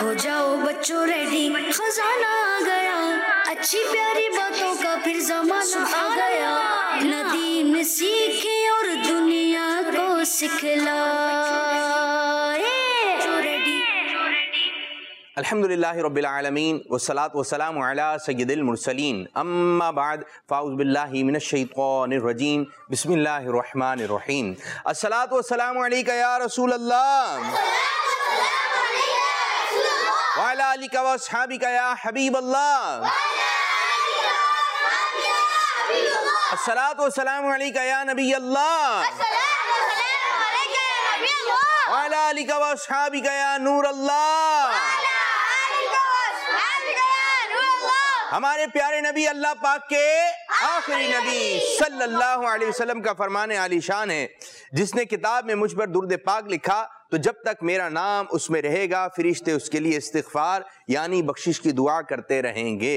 ہو جاؤ بچوں ریڈی، خزانہ آ گیا، اچھی پیاری باتوں کا پھر زمانہ آ گیا، ندیم سیکھے اور دنیا کو سکھلائے۔ الحمدللہ رب العالمین والصلاة والسلام علی سید المرسلین، اما بعد فاعوذ باللہ من الشیطان الرجیم، بسم اللہ الرحمن الرحیم۔ الصلاة والسلام علیکہ یا رسول اللہ، وعلی آلکہ واصحابکہ یا حبیب اللہ، الصلاة والسلام علیکہ یا نبی اللہ، وعلی آلکہ واصحابکہ یا نور اللہ۔ ہمارے پیارے نبی اللہ پاک کے آخری نبی صلی اللہ علیہ وسلم کا فرمان عالی شان ہے، جس نے کتاب میں مجھ پر درود پاک لکھا تو جب تک میرا نام اس میں رہے گا فرشتے اس کے لیے استغفار یعنی بخشش کی دعا کرتے رہیں گے۔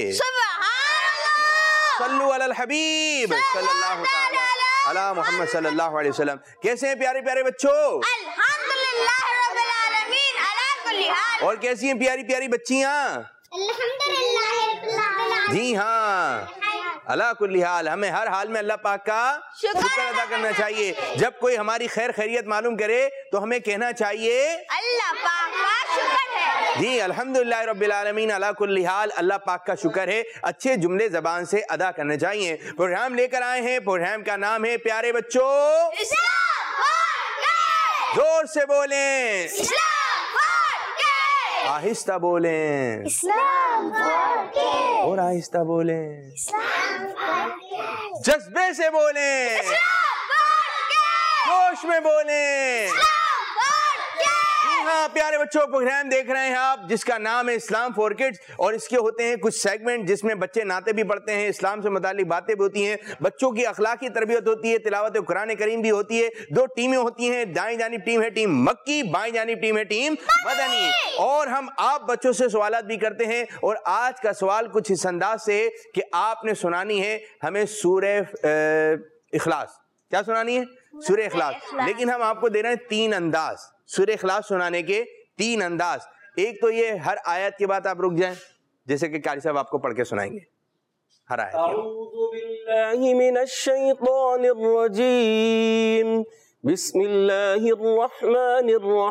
صلو علی الحبیب صلی اللہ تعالی علی محمد صلی اللہ علیہ وسلم۔ کیسے ہیں پیارے پیارے بچوں؟ الحمدللہ رب العالمین علی کل حال۔ اور کیسی ہیں پیاری پیاری بچیاں؟ الحمدللہ رب العالمین۔ جی ہاں، اللہ کل حال، ہمیں ہر حال میں اللہ پاک کا شکر ادا کرنا چاہیے۔ جب کوئی ہماری خیر خیریت معلوم کرے تو ہمیں کہنا چاہیے اللہ پاک کا شکر ہے۔ جی الحمدللہ رب العالمین علی کل حال، اللہ پاک کا شکر ہے۔ اچھے جملے زبان سے ادا کرنے چاہیے۔ پروگرام لے کر آئے ہیں، پروگرام کا نام ہے پیارے بچوں اسلام فور کے، زور سے بولیں، اسلام فور کے، آہستہ بولیں، اسلام فور کے، اور آہستہ بولیں، اسلام فور کے، جذبے سے بولیں، اسلام فور کے، جوش میں بولیں۔ اسلام فور کے۔ جی ہاں پیارے بچوں، پروگرام دیکھ رہے ہیں آپ جس کا نام ہے اسلام فور کڈز، اور اس کے ہوتے ہیں کچھ سیگمنٹ جس میں بچے نعتیں بھی پڑھتے ہیں، اسلام سے متعلق باتیں بھی ہوتی ہیں، بچوں کی اخلاقی تربیت ہوتی ہے، تلاوت قرآن کریم بھی ہوتی ہے، دو ٹیمیں ہوتی ہیں، دائیں جانب ٹیم ہے ٹیم مکی، بائیں جانب ٹیم ہے ٹیم مدنی، اور ہم آپ بچوں سے سوالات بھی کرتے ہیں۔ اور آج کا سوال کچھ اس انداز سے ہے کہ آپ نے سنانی ہے ہمیں سورہ اخلاص۔ کیا سنانی ہے؟ سورہ اخلاص۔ لیکن ہم آپ کو دے رہے ہیں تین انداز سورہ اخلاص سنانے کے، تین انداز۔ ایک تو یہ ہر آیت کے بعد آپ رک جائیں، جیسے کہ قاری صاحب آپ کو پڑھ کے سنائیں گے ہر آیت۔ اعوذ باللہ من الشیطان الرجیم، بسم اللہ الرحمن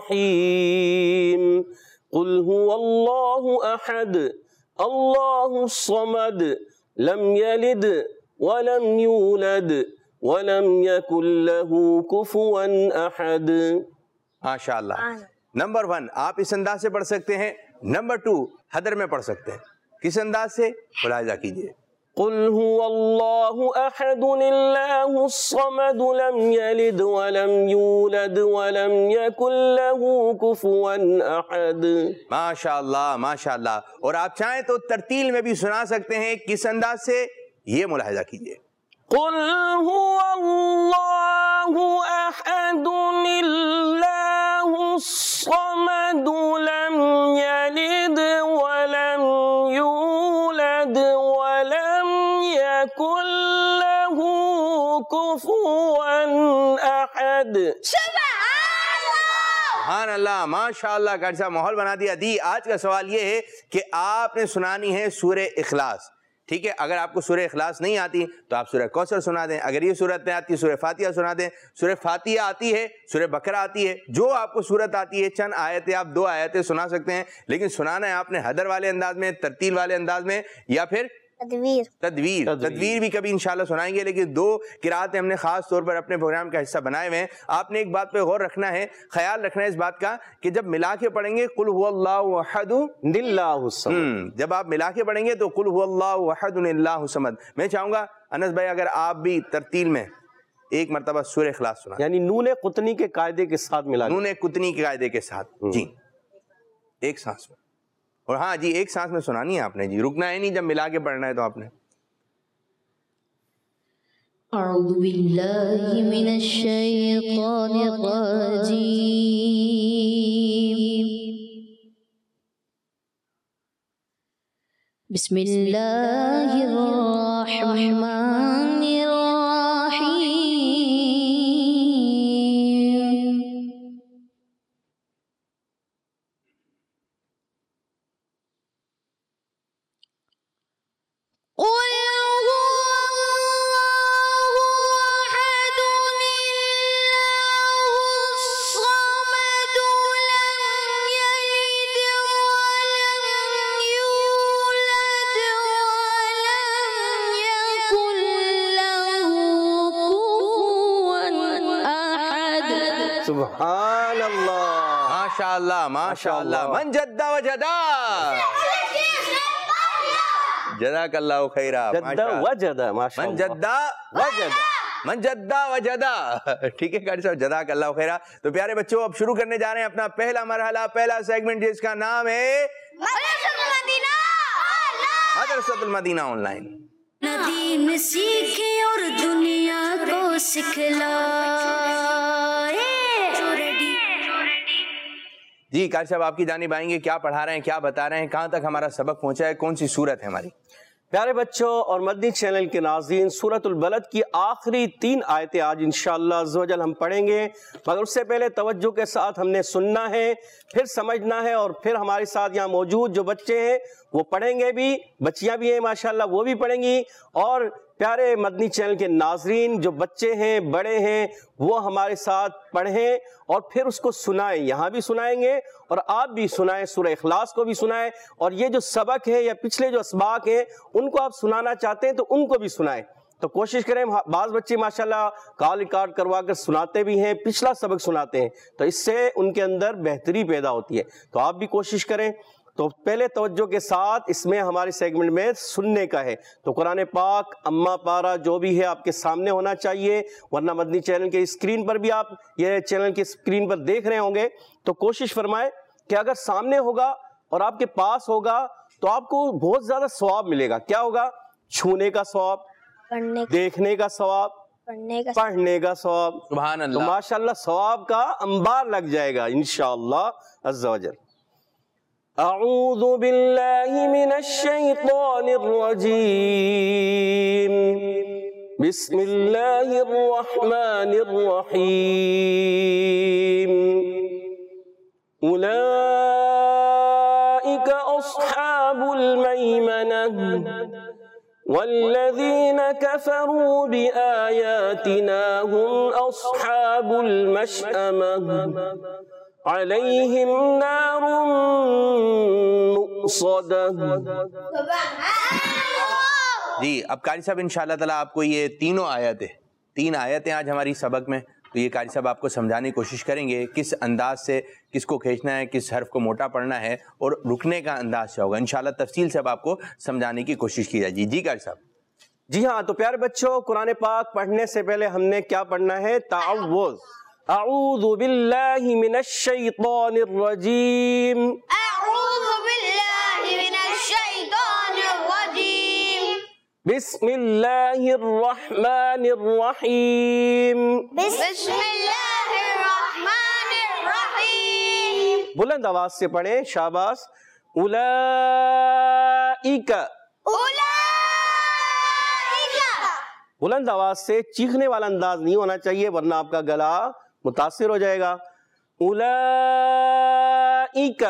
الرحیم، قل هو اللہ احد اللہ الصمد لم یلد ولم یولد ولم یکن له کفوا احد۔ ماشاءاللہ۔ نمبر 1 آپ اس انداز سے پڑھ سکتے ہیں، نمبر 2 حدر میں پڑھ سکتے ہیں۔ کس انداز سے؟ ملاحظہ کیجئے۔ قل هو اللہ احد اللہ الصمد لم یلد ولم یولد ولم یکن له کفوا احد۔ ماشاءاللہ ماشاءاللہ۔ اور آپ چاہیں تو ترتیل میں بھی سنا سکتے ہیں، کس انداز سے؟ یہ ملاحظہ کیجئے۔ قل هو اللہ احد اللہ الصمد لم یلد ولم یولد ولم یکن له کفوا احد۔ سبحان اللہ، ماشاءاللہ۔ قاری صاحب ماحول بنا دیا۔ دی آج کا سوال یہ ہے کہ آپ نے سنانی ہے سورہ اخلاص، ٹھیک ہے؟ اگر آپ کو سورہ اخلاص نہیں آتی تو آپ سورہ کوثر سنا دیں، اگر یہ صورت نہیں آتی سورہ فاتحہ سنا دیں، سورہ فاتحہ آتی ہے، سورہ بقرہ آتی ہے، جو آپ کو صورت آتی ہے، چند آیتیں آپ 2 آیتیں سنا سکتے ہیں، لیکن سنانا ہے آپ نے حدر والے انداز میں، ترتیل والے انداز میں، یا پھر تدویر بھی کبھی انشاءاللہ سنائیں گے، لیکن 2 قراتیں ہم نے خاص طور پر اپنے پروگرام کا حصہ بنائے ہوئے ہیں۔ آپ نے ایک بات پہ غور رکھنا ہے، خیال رکھنا ہے اس بات کا کہ جب ملا کے پڑھیں گے قل هو اللہ احد اللہ الصمد، جب آپ ملا کے پڑھیں گے تو قل هو اللہ احد اللہ الصمد۔ میں چاہوں گا انس بھائی اگر آپ بھی ترتیل میں ایک مرتبہ سورہ اخلاص سنا، یعنی نون قطنی کے قاعدے کے ساتھ ملا، نون قطنی کے قاعدے کے ساتھ، جی ایک سانس میں، اور ہاں جی ایک سانس میں سنانی ہے آپ نے، جی رکنا ہے نہیں، جب ملا کے پڑھنا ہے تو آپ نے۔ اعوذ باللہ من الشیطان الرجیم، بسم اللہ الرحمن الرحیم، माशाअल्लाह माशाअल्लाह। मन जद्दा व जदा, जज़ाकल्लाहु खैरा। जद्दा व जदा, माशाअल्लाह। मन जद्दा व जदा, मन जद्दा व जदा। ठीक है कारी साहब, जज़ाकल्लाहु खैरा। तो प्यारे बच्चों, अब शुरू करने जा रहे हैं अपना पहला मरहला, पहला सेगमेंट, जिसका नाम है मदरसतुल मदीना ऑनलाइन। दीन सीखे और दुनिया को सिखलाए। जी कारी साहब, आपकी जानिब आएंगे, क्या पढ़ा रहे हैं, क्या बता रहे हैं, कहाँ तक हमारा सबक पहुंचा है, कौन सी सूरत है हमारी? प्यारे बच्चों और मदनी चैनल के नाज़रीन, सूरतुल बलद की आखिरी 3 आयतें आज इंशाअल्लाह अज़्ज़ व जल हम पढ़ेंगे। मगर उससे पहले तवज्जो के साथ हमने सुनना है, फिर समझना है, और फिर हमारे साथ यहाँ मौजूद जो बच्चे हैं वो पढ़ेंगे भी, बच्चियाँ भी हैं माशाअल्लाह वो भी पढ़ेंगी, और प्यारे मदनी चैनल के नाजरीन जो बच्चे हैं, बड़े हैं, वो हमारे साथ पढ़ें और फिर उसको सुनाएं। यहाँ भी सुनाएंगे और आप भी सुनाएं, सूरह इखलास को भी सुनाएं, और ये जो सबक है या पिछले जो असबाक हैं उनको आप सुनाना चाहते हैं तो उनको भी सुनाएं। तो कोशिश करें, बाज़ बच्चे माशाल्लाह कॉल रिकॉर्ड करवा कर सुनाते भी हैं, पिछला सबक सुनाते हैं, तो इससे उनके अंदर बेहतरी पैदा होती है। तो आप भी कोशिश करें। तो पहले तवज्जो के साथ इसमें हमारे सेगमेंट में सुनने का है। तो कुरान पाक अम्मा पारा जो भी है आपके सामने होना चाहिए, वरना मदनी चैनल के स्क्रीन पर भी आप ये चैनल की स्क्रीन पर देख रहे होंगे, तो कोशिश फरमाएं कि अगर सामने होगा और आपके पास होगा तो आपको बहुत ज्यादा सवाब मिलेगा। क्या होगा? छूने का सवाब, देखने का सवाब, पढ़ने का सवाब। सुभान अल्लाह। तो माशाअल्लाह सवाब का अंबार लग जाएगा इंशाअल्लाह अज़्ज़ व जल। अऊज़ु बिल्लाहि मिनश शैतानिर रजीम, बिस्मिल्लाहिर रहमानिर रहीम। उलाइका अस्हाबुल मैमनह वल्लज़ीना कफ़रू बिआयातिना हुम अस्हाबुल मशअमह अलैहिम नारुन मुक़सदह। जी अब कारी साहब इंशाअल्लाह ताला आपको ये तीन आयतें आज हमारी सबक में, तो ये कारी साहब आपको समझाने की कोशिश करेंगे किस अंदाज से किसको खींचना है, किस हर्फ को मोटा पढ़ना है, और रुकने का अंदाज से होगा। इंशाअल्लाह तफसील से अब आपको समझाने की कोशिश की जाएगी। जी कारी साहब। जी हाँ, तो प्यारे बच्चों, कुरान पाक पढ़ने से पहले हमने क्या पढ़ना है? ताअव्वुज़। अऊज़ु बिल्लाहि मिनश शैतानिर रजीम, अऊज़ु बिल्लाहि मिनश शैतानिर रजीम, बिस्मिल्लाहिर रहमानिर रहीम, बिस्मिल्लाहिर रहमानिर रहीम। बुलंद आवाज से पढ़ें, शाबाश। उलाइका, उलाइका, बुलंद आवाज से, चीखने वाला अंदाज नहीं होना चाहिए वरना आपका गला मुतासिर हो जाएगा। उलाइका,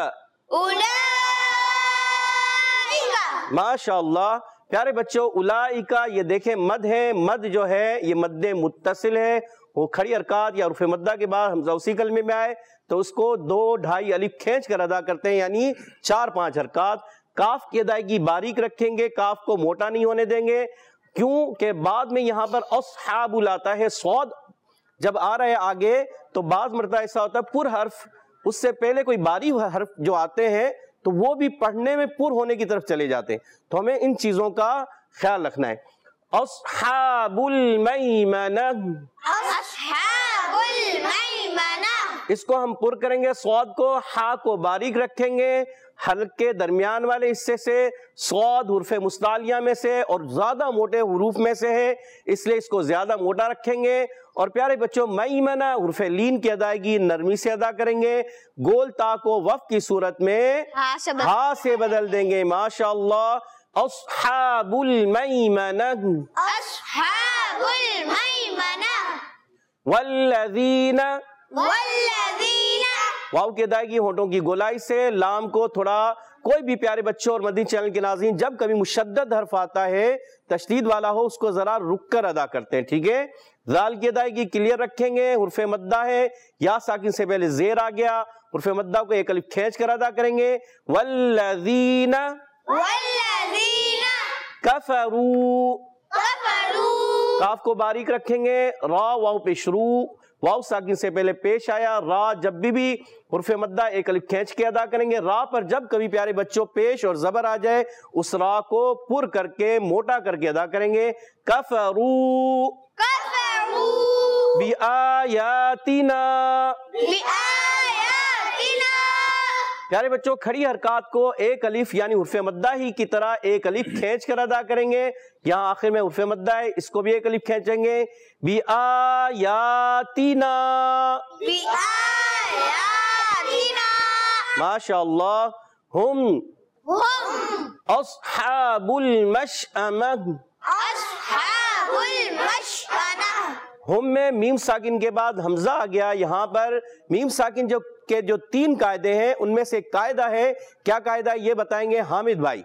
उलाइका। माशाअल्लाह। प्यारे बच्चों, उलाइका ये देखें मद है, मद जो है ये मद्दे मुत्तसिल है, वो खड़ी हरकत या रुफ़े मद्दा के बाद हमज़ा उसी कलमे में आए तो उसको 2-2.5 अलिफ खींच कर अदा करते हैं, यानी 4-5 हरकत। काफ की अदायगी बारीक रखेंगे, काफ को मोटा नहीं होने देंगे, क्यों कि बाद में यहाँ पर अस्हाबुल आता है, सौद जब आ रहा है आगे तो बाज मरता ऐसा होता है पुर हर्फ, उससे पहले कोई बारी हर्फ जो आते हैं तो वो भी पढ़ने में पुर होने की तरफ चले जाते हैं। तो हमें इन चीजों का ख्याल रखना है। अस्हाबुल मैमनह, अस्हाबुल मैमनह, इसको हम पुर करेंगे, सौद को, हा को बारीक रखेंगे, हल्के दरमियान वाले हिस्से से, सौद हुर्फे मुस्तालिया में से और ज्यादा मोटे हुरूफ में से है, इसलिए इसको ज्यादा मोटा रखेंगे। और प्यारे बच्चों, मैमना हुर्फे लीन की अदायगी नरमी से अदा करेंगे, गोल ता को वफ की सूरत में हा से बदल देंगे। माशाअल्लाह। अस्हाबुल मैमनह, अस्हाबुल मैमनह, वल्लज़ीना, वल्लज़ीना, वाव की अदायगी होंठों की गोलाई से, लाम को थोड़ा, कोई भी प्यारे बच्चों और मदनी चैनल के नाज़रीन जब कभी मुशद्दद हर्फ आता है, तशदीद वाला हो, उसको जरा रुक कर अदा करते हैं, ठीक है। जाल की अदायगी क्लियर रखेंगे, हुर्फे मद्दा है, या साकिन से पहले जेर आ गया, हुर्फे मद्दा को एक अलिफ खींच कर अदा करेंगे। वल्लज़ीना, वल्लज़ीना, कफरू, कफरू, काफ को बारीक रखेंगे, रा वाव पे शुरू, واو साकिन से पहले पेश आया। रा जब भी हुर्फ मद्दा एक अलिफ खींच के अदा करेंगे। रा पर जब कभी प्यारे बच्चों पेश और जबर आ जाए उस रा को पुर करके मोटा करके अदा करेंगे। कफरू बिआयातिना, प्यारे बच्चों खड़ी हरकत को एक अलिफ यानी हुर्फ मद्दा ही की तरह एक अलिफ खींच कर अदा करेंगे। यहाँ आखिर में हुर्फ मद्दा है, इसको भी एक अलिफ खींचेंगे। बिआयातिना, माशाअल्लाह। हुम अस्हाबुल मशअमह, हुम में मीम साकिन के बाद हमजा आ गया। यहाँ पर मीम साकिन जो 3 कायदे हैं उनमें से एक कायदा है, क्या कायदा ये बताएंगे हामिद भाई।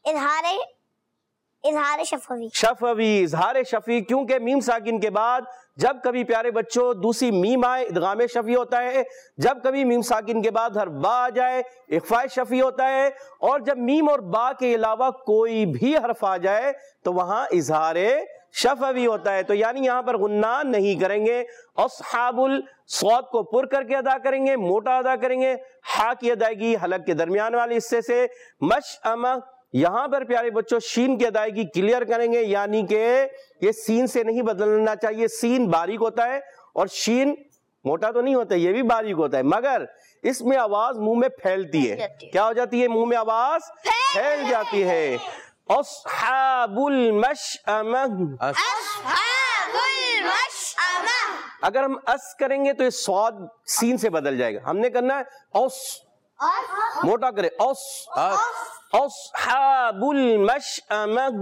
इजहार शफवी, इजहार शफी, क्योंकि मीम साकिन के बाद जब कभी प्यारे बच्चों दूसरी मीम आए इदगाम शफी होता है, जब कभी मीम साकिन के बाद हर बा आ जाए इख्फा शफी होता है, और जब मीम और बा के अलावा कोई भी हर्फ आ जाए तो वहां इजहार शफवी होता है। तो यानी यहाँ पर गुन्ना नहीं करेंगे। अस्हाबुल सौद को पुर करके अदा करेंगे, मोटा अदा करेंगे। हा की अदायगी हलक के दरमियान वाले हिस्से से। मशअमा, यहाँ पर प्यारे बच्चों शीन की अदायगी क्लियर करेंगे, यानी कि ये सीन से नहीं बदलना चाहिए। सीन बारीक होता है और शीन मोटा तो नहीं होता, ये भी बारीक होता है, मगर इसमें आवाज मुंह में फैलती है। क्या हो जाती है? मुंह में आवाज फैल जाती है। अस्हाबुल मशअमह, अगर हम अस करेंगे तो ये सौद सीन से बदल जाएगा। हमने करना है औस, मोटा करे औस, अस्हाबुल मशअमह,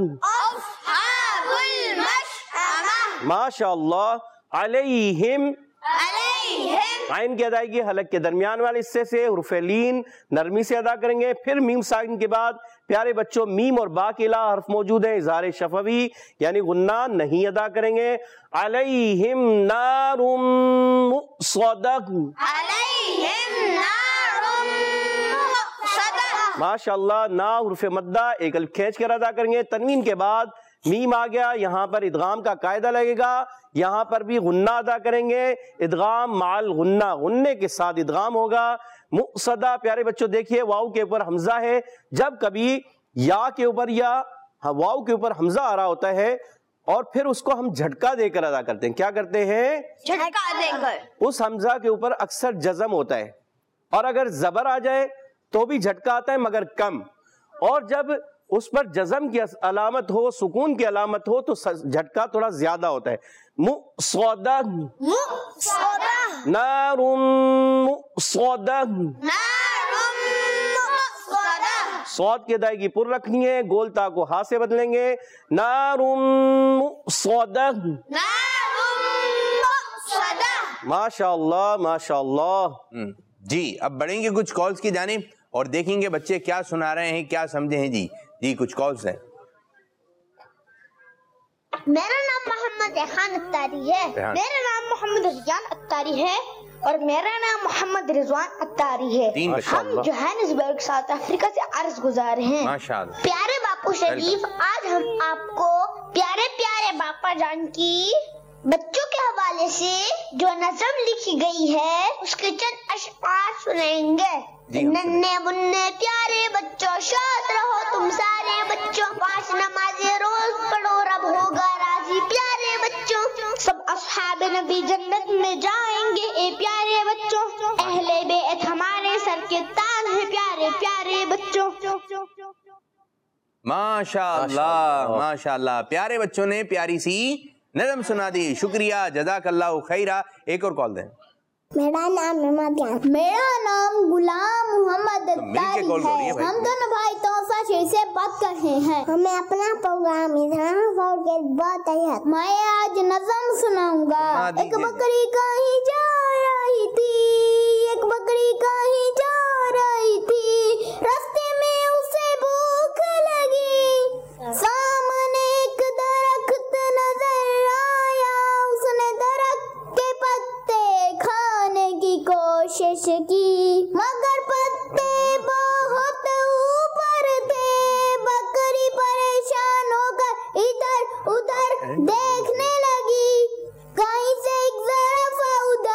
माशाअल्लाह। अलैहिम, आइन की अदायगी हलक के दरमियान वाले हिस्से से हुर्फ लीन नरमी से अदा करेंगे। फिर मीम साकिन के बाद प्यारे बच्चों मीम और बा के अलावा हर्फ मौजूद है, इज़हार शफवी यानी गुन्ना नहीं अदा करेंगे। अलैहिम नारुम मुसद्दक़, माशाअल्लाह। ना हुर्फ मद्दा एक अलिफ खींच कर अदा करेंगे। तनवीन के बाद मीम आ गया, यहाँ पर इदगाम का कायदा लगेगा, यहाँ पर भी गुन्ना अदा करेंगे। इदगाम माल गुन्ना, गुन्ने के साथ इदगाम होगा। मुसद्दा, प्यारे बच्चों देखिए वाव के ऊपर हमजा है, जब कभी या के ऊपर या वाव के ऊपर हमजा आ रहा होता है और फिर उसको हम झटका देकर अदा करते हैं। क्या करते हैं? झटका देकर। उस हमजा के ऊपर अक्सर जज़म होता है, और अगर जबर आ जाए तो भी झटका आता है मगर कम, और जब उस पर जज़म की अलामत हो, सुकून की अलामत हो तो झटका थोड़ा ज्यादा होता है। मुसद्दा, नारुम मुसद्दा, सौद की अदायगी पुर रखनी है, गोलता को हा से बदलेंगे। नारुम मुसद्दा, माशाअल्लाह माशाअल्लाह। जी अब बढ़ेंगे कुछ कॉल्स की जानिब और देखेंगे बच्चे क्या सुना रहे हैं, क्या समझे हैं। जी कुछ कॉल्स हैं। मेरा नाम मोहम्मद रेहान अत्तारी है। मेरा नाम मोहम्मद रिजान अत्तारी है और मेरा नाम मोहम्मद रिजवान अत्तारी है। हम जोहानिसबर्ग साउथ अफ्रीका से अर्ज गुजार हैं। माशाअल्लाह। प्यारे बापू शरीफ, आज हम आपको प्यारे प्यारे बापा जान की बच्चों के हवाले से जो नज़म लिखी गई है उसके चंद अशआर सुनाएंगे। नन्हे मुन्ने प्यारे बच्चों, शाद रहो तुम सारे बच्चों, 5 नमाज़ें रोज पढ़ो रब होगा राजी प्यारे बच्चों, सब अस्हाब नबी जन्नत में जाएंगे ए प्यारे बच्चों, अहले बेत हमारे सर के ताज है प्यारे प्यारे बच्चों। माशाअल्लाह माशाअल्लाह, प्यारे बच्चों ने प्यारी सी नज़म सुना दी, शुक्रिया जज़ाकल्लाहु खैरा। एक और कॉल दें। मेरा नाम अहमद, मेरा नाम गुलाम मोहम्मद अत्तारी है। हम दोनों भाई तोहफा शहर से बात कर रहे हैं। हमें अपना प्रोग्राम बहुत है। मैं आज नज़म सुनाऊंगा। एक बकरी कहीं जा रही थी, एक बकरी कहीं जा रही थी, रास्ते में उसे भूख लगी, सामने एक दरख्त नजर आया, उसने दरख्त के पत्ते खाने की कोशिश की, मगर पत्ते बहुत ऊपर थे। बकरी परेशान होकर इधर उधर देखने लगी, कहीं से एक ज़राफ़ा उधर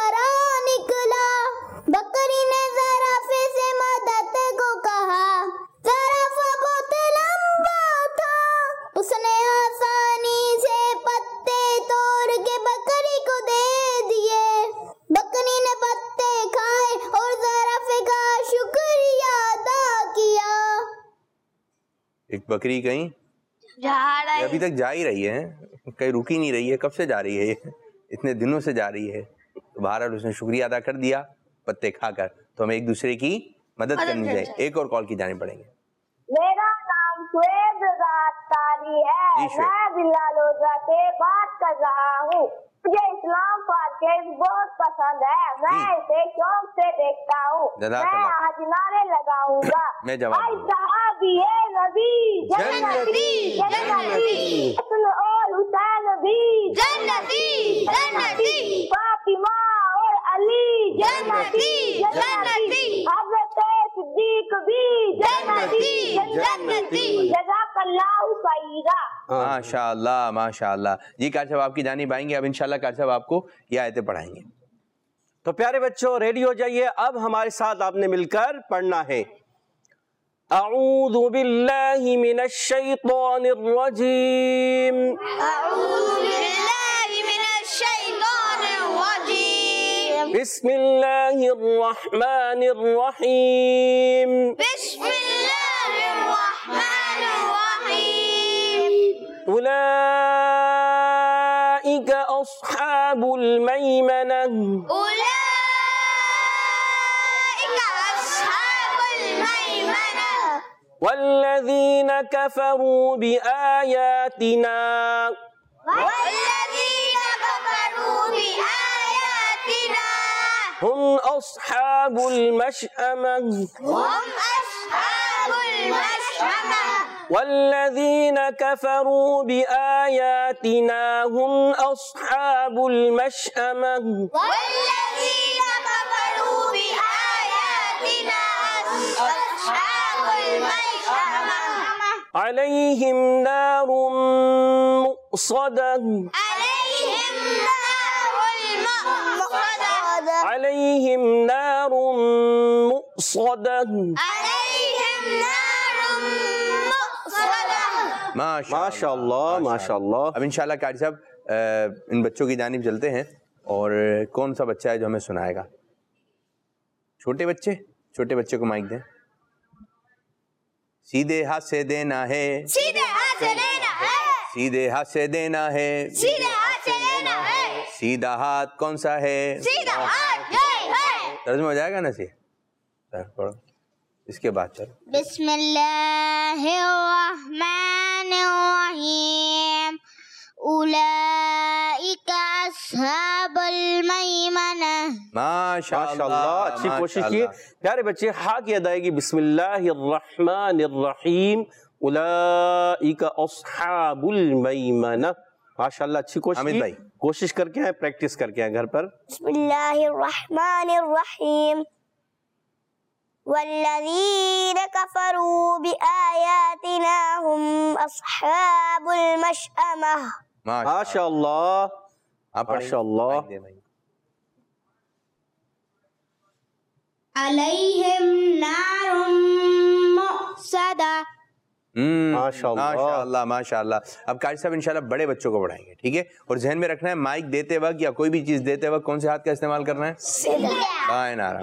ایک بکری کہیں جا رہا ہے. ابھی تک جا ہی رہی ہے, کہیں رکی نہیں رہی ہے, کب سے جا رہی ہے یہ, اتنے دنوں سے جا رہی ہے. تو بہرحال اس نے شکریہ ادا کر دیا پتے کھا کر. تو ہمیں ایک دوسرے کی مدد کرنی چاہیے. ایک اور کال کی جانے پڑیں گے. میرا نام شعیب تاری ہے, میں بلالوجا سے بات کر رہا ہوں. مجھے اسلام فارکیٹ بہت پسند ہے, میں اسے شوق سے دیکھتا ہوں. میں آج نعرے لگاؤں گا. آئی صحابی نبی جنتی جنتی, حسن اور حسین بھی جنتی جنتی, فاطمہ اور علی جنتی جنتی, حضرت صدیق بھی جنتی جنتی. جزاک اللہ خیرا. ماشاء اللہ ماشاء اللہ. جی قاری صاحب آپ کی جانب آئیں گے, اب انشاءاللہ قاری صاحب آپ کو یہ آیتیں پڑھائیں گے. تو پیارے بچوں ریڈی ہو جائیے, اب ہمارے ساتھ آپ نے مل کر پڑھنا ہے. اعوذ باللہ من الشیطان الرجیم, اعوذ باللہ من الشیطان الرجیم, بسم اللہ الرحمن الرحیم, بسم اللہ الرحمن الرحیم. اولئک اصحاب المیمنہ, اولئک اصحاب المیمنہ, والذین کفروا بآیاتنا, والذین کفروا بآیاتنا, هم اصحاب المشأمہ, هم اصحاب المشأمہ, والذین کفروا بآیاتنا هم اصحاب المشأمہ, والذین کفروا بآیاتنا اصحاب المشأمہ, علیہم نار مؤصدہ, علیہم نار المؤصدہ, علیہم نار مؤصدہ. علیہم نار مؤصدہ. ماشاء اللہ ماشاء اللہ. اب انشاءاللہ قاری صاحب ان بچوں کی جانب چلتے ہیں, اور کون سا بچہ ہے جو ہمیں سنائے گا؟ چھوٹے بچے کو مائک دیں. سیدھے ہاتھ سے دینا ہے, سیدھے ہاتھ سے لینا ہے, سیدھے ہاتھ سے دینا ہے, سیدھے ہاتھ سے لینا ہے, سیدھا ہاتھ کون سا ہے؟ سیدھا ہاتھ یہ ہے. ترجمہ ہو جائے گا نا؟ پڑھو اس کے بعد چلو. بسم اللہ الرحمن الرحیم, اولئک اصحاب المیمنہ. ماشاء اللہ, اچھی کوشش کی. پیارے بچے ہاں کی ادائیگی, بسم اللہ الرحمن الرحیم, اولئک اصحاب المیمنہ. ماشاءاللہ اچھی کوشش حامد کی. بھائی کوشش کر کے آئے, پریکٹس کر کے آئے گھر پر. بسم اللہ الرحمن الرحیم, والذین کفروا بآیاتنا هم اصحاب المشأمہ. ماشاء اللہ ماشاء اللہ. علیہم نار مؤصدہ. ماشاء اللہ ماشاء اللہ. اب قاری صاحب انشاءاللہ بڑے بچوں کو پڑھائیں گے, ٹھیک ہے؟ اور ذہن میں رکھنا ہے مائک دیتے وقت یا کوئی بھی چیز دیتے وقت کون سے ہاتھ کا استعمال کرنا ہے؟ بائیں نعرہ.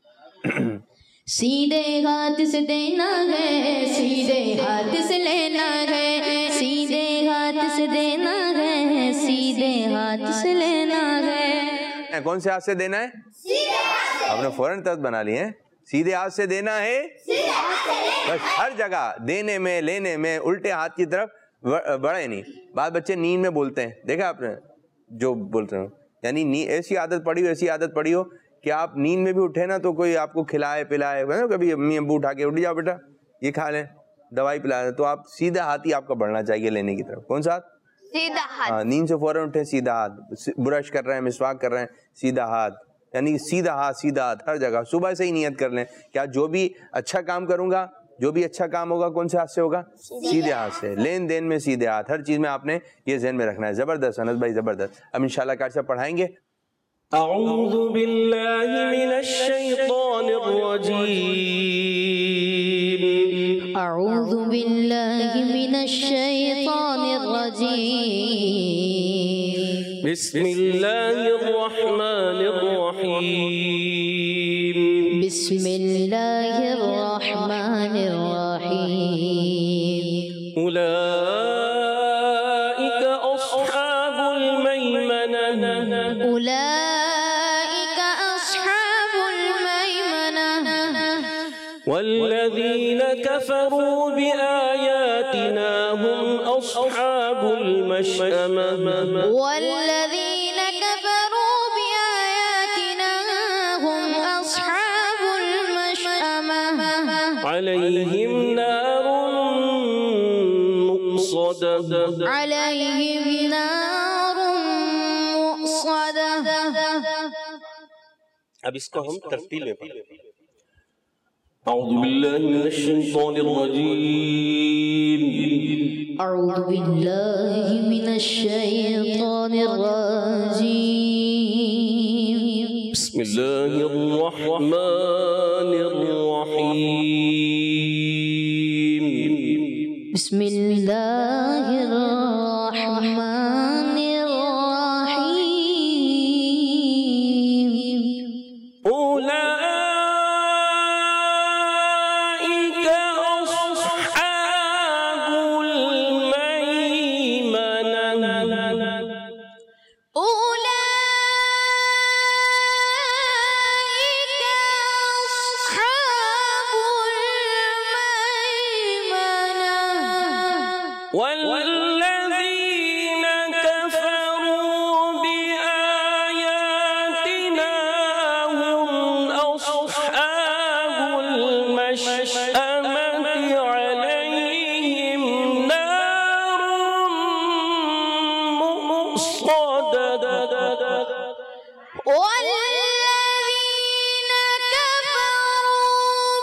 سیدھے ہاتھ سے دینا ہے, سیدھے ہاتھ سے لینا ہے, سیدھے ہاتھ سے دینا ہے, سیدھے ہاتھ سے لینا ہے. کون سے ہاتھ سے دینا ہے؟ آپ نے فوراً طرز بنا لی ہے. سیدھے ہاتھ سے دینا ہے, بس ہر جگہ دینے میں لینے میں الٹے ہاتھ کی طرف بڑھے نہیں. بعض بچے نیند میں بولتے ہیں, دیکھا آپ نے جو بولتے ہیں, یعنی ایسی عادت پڑی ہو کہ آپ نیند میں بھی اٹھے نا تو کوئی آپ کو کھلائے پلائے, کبھی امی ابو اٹھا کے اٹھ جاؤ بیٹا یہ کھا لیں, دوائی پلا دیں, تو آپ سیدھا ہاتھ ہی آپ کا بڑھنا چاہیے لینے کی طرف. کون سا ہاتھ؟ سیدھا ہاتھ. ہاں, نیند سے فوراً اٹھے سیدھا ہاتھ, برش کر رہے ہیں مسواک کر رہے ہیں سیدھا ہاتھ, یعنی سیدھا ہاتھ ہر جگہ. صبح سے ہی نیت کر لیں کیا جو بھی اچھا کام کروں گا, جو بھی اچھا کام ہوگا کون سے ہاتھ سے ہوگا؟ سیدھے ہاتھ سے. لین دین میں سیدھے ہاتھ, ہر چیز میں آپ نے یہ ذہن میں رکھنا ہے. زبردست انس بھائی, زبردست. اب انشاءاللہ قاری صاحب پڑھائیں گے. اعوذ باللہ من الشیطان الرجیم, اعوذ باللہ من الشیطان الرجیم, بسم اللہ الرحمن الرحیم, بسم اللہ الرحمن الرحیم, بآياتنا هم أصحاب المشأمة والذين كفروا بآياتنا هم أصحاب المشأمة عليهم نار مؤصدة عليهم نار مؤصدة. اب اس کو ہم ترتیل میں پڑھیں. اعوذ باللہ من الشیطان الرجیم أعوذ بالله من الشيطان الرجيم بسم اللہ الرحمن الرحیم بسم الله الرحمن الرحيم أولئك أصحاب الميمنة أولئك أصحاب الميمنة والذين كفروا بآياتنا هم أصحاب المشأمة عليهم نار مؤصدة والذين كفروا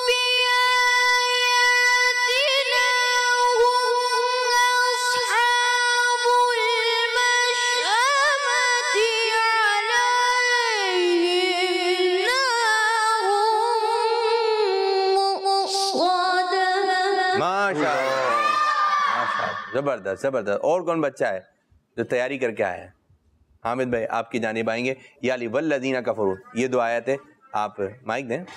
بآياتنا هم أصحاب المشأمة عليهم نار مؤصدة. ماشاء اللہ زبردست زبردست. اور کون بچہ ہے جو تیاری کر کے آیا ہے؟ حامد بھائی آپ کی جانب آئیں گے. یا علی والذین کفروا، یہ دو آیت ہے. آپ مائک دیں.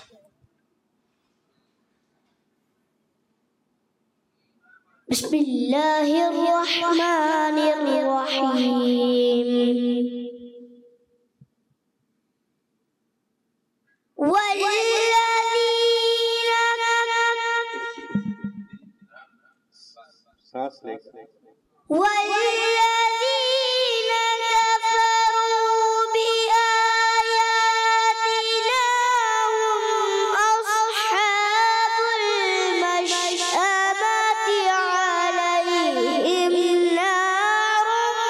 بسم الله الرحمن الرحيم والذين كفروا بآياتنا هم أصحاب المشأمة عليهم نار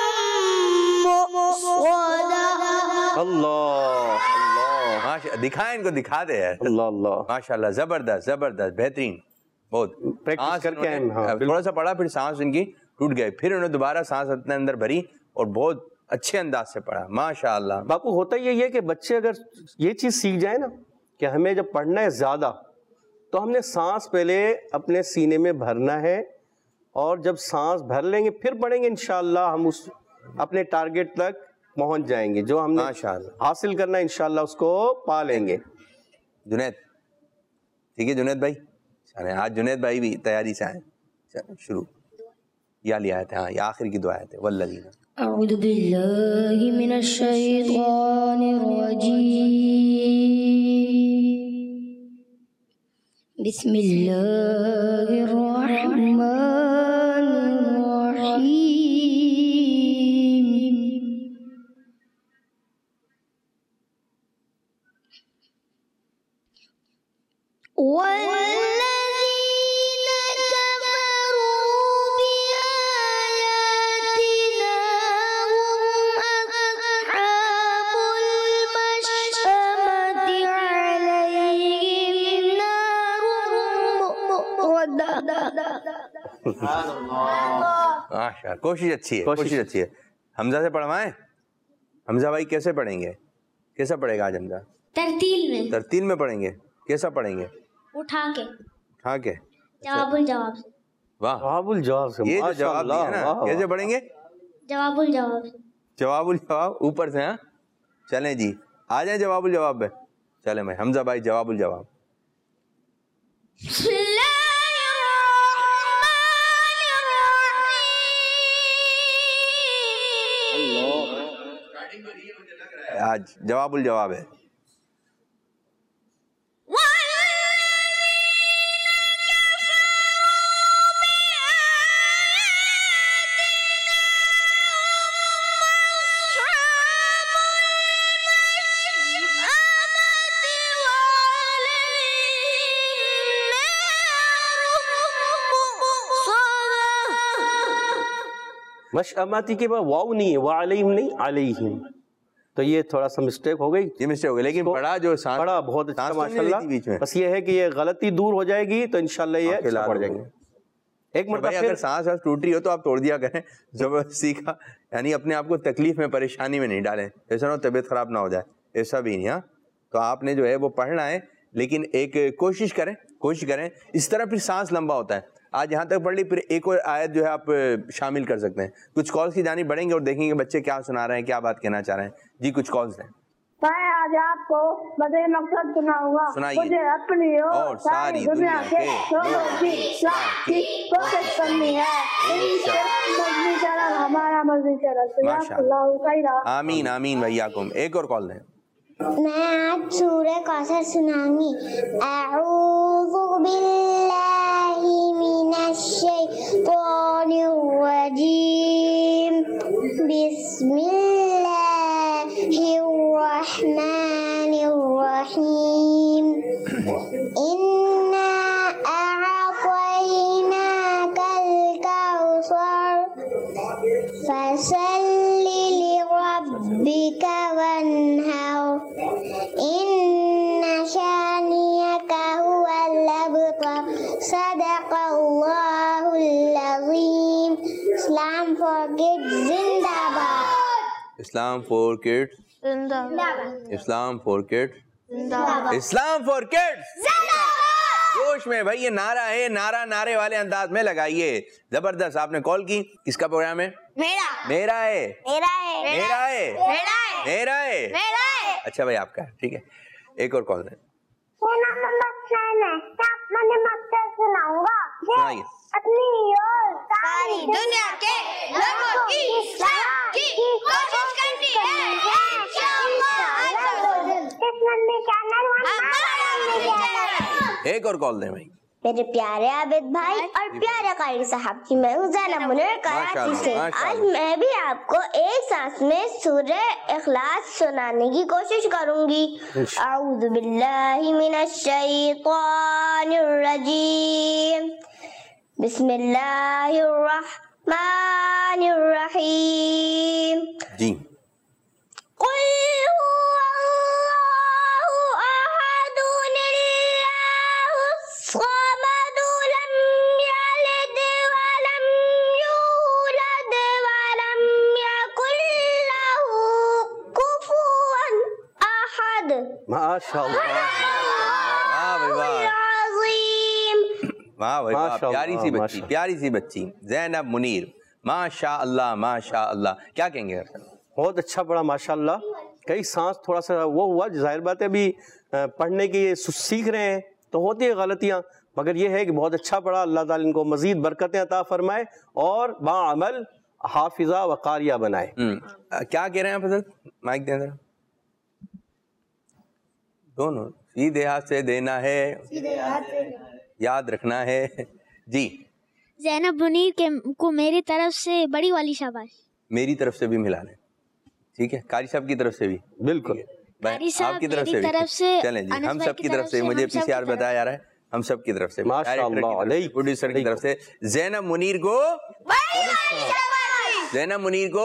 مؤصدة. اللہ ماشاء دکھائیں ان کو، دکھا دے یار. اللہ اللہ ماشاء اللہ زبردست زبردست بہترین. بہت پریکٹس کر کے آئے. تھوڑا سا پڑھا، پھر سانس ان کی ٹوٹ گئے، پھر انہوں نے دوبارہ سانس اپنے اندر بھری اور بہت اچھے انداز سے پڑھا. ماشاء اللہ. باپو ہوتا یہی ہے کہ بچے اگر یہ چیز سیکھ جائیں نا کہ ہمیں جب پڑھنا ہے زیادہ تو ہم نے سانس پہلے اپنے سینے میں بھرنا ہے، اور جب سانس بھر لیں گے پھر پڑھیں گے انشاءاللہ ہم اس اپنے ٹارگٹ تک پہنچ جائیں گے. جو ہم نے حاصل کرنا ہے انشاءاللہ اس کو پا لیں گے. جنید ٹھیک ہے. جنید بھائی آج جنید بھائی بھی تیاری سے آئے. شروع یا لیا آئے تھے. ہاں یہ آخر کی دو آئے تھے. والذین أعوذ بالله من الشيطان الرجيم بسم الله الرحمن الرحيم والذين كفروا بآياتنا هم أصحاب المشأمة عليهم نار مؤصدة. ماشاء کوشش اچھی ہے، کوشش اچھی ہے. حمزہ سے پڑھوائیں. حمزہ بھائی کیسے پڑھیں گے؟ کیسا پڑھے گا آج حمزہ؟ ترتیل میں. ترتیل میں پڑھیں گے. کیسا پڑھیں گے؟ اٹھا کے. اٹھا کے. جواب الجواب سے. واہ جواب الجواب سے. یہ جو جواب دیا نا کیسے پڑھیں گے؟ جواب الجواب سے. جواب الجواب اوپر سے. ہاں چلیں جی آ جائیں جواب الجواب پہ. چلیں میں حمزہ بھائی جواب الجواب. آج جواب الجواب ہے. مشأماتی کے بعد واو نہیں ہے، وعلیہم نہیں، علیہم، تو یہ تھوڑا سا مسٹیک ہو گئی، یہ مسٹیک ہو گئی، لیکن پڑھا جو پڑھا بہت اچھا ماشاءاللہ، بس یہ ہے کہ یہ غلطی دور ہو جائے گی تو انشاءاللہ یہ اچھا پڑھ جائیں گے۔ ایک مرتبہ اگر سانس ٹوٹ رہی ہو تو آپ توڑ دیا کریں زبردستی کا، یعنی اپنے آپ کو تکلیف میں پریشانی میں نہیں ڈالیں، ایسا نہ ہو طبیعت خراب نہ ہو جائے، ایسا بھی نہیں۔ ہاں تو آپ نے جو ہے وہ پڑھنا ہے، لیکن ایک کوشش کریں اس طرح پھر سانس لمبا ہوتا ہے۔ آج یہاں تک پڑھ لی، پھر ایک اور آیت جو ہے آپ شامل کر سکتے ہیں۔ کچھ کالز کی جانب بڑھیں گے اور دیکھیں گے بچے کیا سنا رہے ہیں، کیا بات کہنا چاہ رہے ہیں۔ جی کچھ کالز ہیں۔ میں آج آپ کو مدنی مقصد سناؤں گا، مجھے اپنی اور ساری دنیا کے لوگوں کی اصلاح کی کوشش کرنی ہے، مدنی چینل ہمارا مدنی چینل۔ آمین آمین بھائیاکم۔ ایک اور کال دیں۔ میں آج سورہ کوثر سناؤں گی۔ اعوذ باللہ من الشیطان الرجیم، بسم اللہ الرحمن الرحیم، انا اعطیناک الکوثر فصل لربک وانحر ان شانئک هو الابتر، صدق اللہ العظیم۔ اسلام فار کڈز زندہ باد، اسلام فور کڈز زندہ باد، اسلام فور کڈز زندہ باد، اسلام فور کڈز زندہ باد۔ جوش میں بھائی، یہ نعرہ ہے، نعرہ نعرے والے انداز میں لگائیے۔ زبردست۔ آپ نے کال کی، کس کا پروگرام ہے؟ میرا میرا ہے، میرا ہے، میرا ہے، میرا ہے، میرا ہے۔ میرا ہے۔ اچھا بھائی آپ کا ہے، ٹھیک ہے۔ ایک اور کال دیں۔ میں مقصد سناؤں گا، سنائیے۔ اپنی اور ساری دنیا کے لوگوں کی اصلاح کی کوشش کرنی ہے، انشاءاللہ۔ اس مدنی چینل ہمارا مدنی چینل۔ ایک اور کال دیں بھائی۔ میرے پیارے عابد بھائی اور پیارے قاری صاحب کی، میں ہوں زینب منیر کراچی سے۔ آج میں بھی آپ کو ایک سانس میں سورہ اخلاص سنانے کی کوشش کروں گی۔ اعوذ باللہ من الشیطان الرجیم، بسم اللہ الرحمن الرحیم۔ جی قل هو اللہ احد اللہ الصمد لم یلد ولم یولد ولم یکن له کفوا احد۔ ماشاءاللہ، واہ بھائی واہ، العظیم۔ واہ بھائی واہ، ماشاءاللہ، پیاری سی بچی، ماشاءاللہ۔ پیاری سی بچی زینب منیر، ماشاء اللہ ماشاء اللہ۔ کیا کہیں گے؟ بہت اچھا پڑھا ماشاءاللہ۔ کئی سانس تھوڑا سا وہ ہوا، ظاہر بات ہے ابھی پڑھنے کی سیکھ رہے ہیں تو ہوتی ہیں غلطیاں، مگر یہ ہے کہ بہت اچھا پڑھا۔ اللہ تعالیٰ ان کو مزید برکتیں عطا فرمائے اور باعمل حافظہ و قاریہ بنائے۔ کیا کہہ رہے ہیں آپ حضرت؟ مائک دیں ذرا۔ دونوں سیدھے ہاتھ سے دینا ہے، یاد رکھنا ہے۔ جی زینب منیر کو میری طرف سے بڑی والی شاباش۔ میری طرف سے بھی ملا لیں، ٹھیک ہے؟ قاری صاحب کی طرف سے بھی، بالکل۔ آپ کی طرف سے بھی چلیں جی، ہم سب کی طرف سے، مجھے پی سی آر بتایا جا رہا ہے، ہم سب کی طرف سے، پروڈیوسر کی طرف سے زینب منیر کو، زینب منیر کو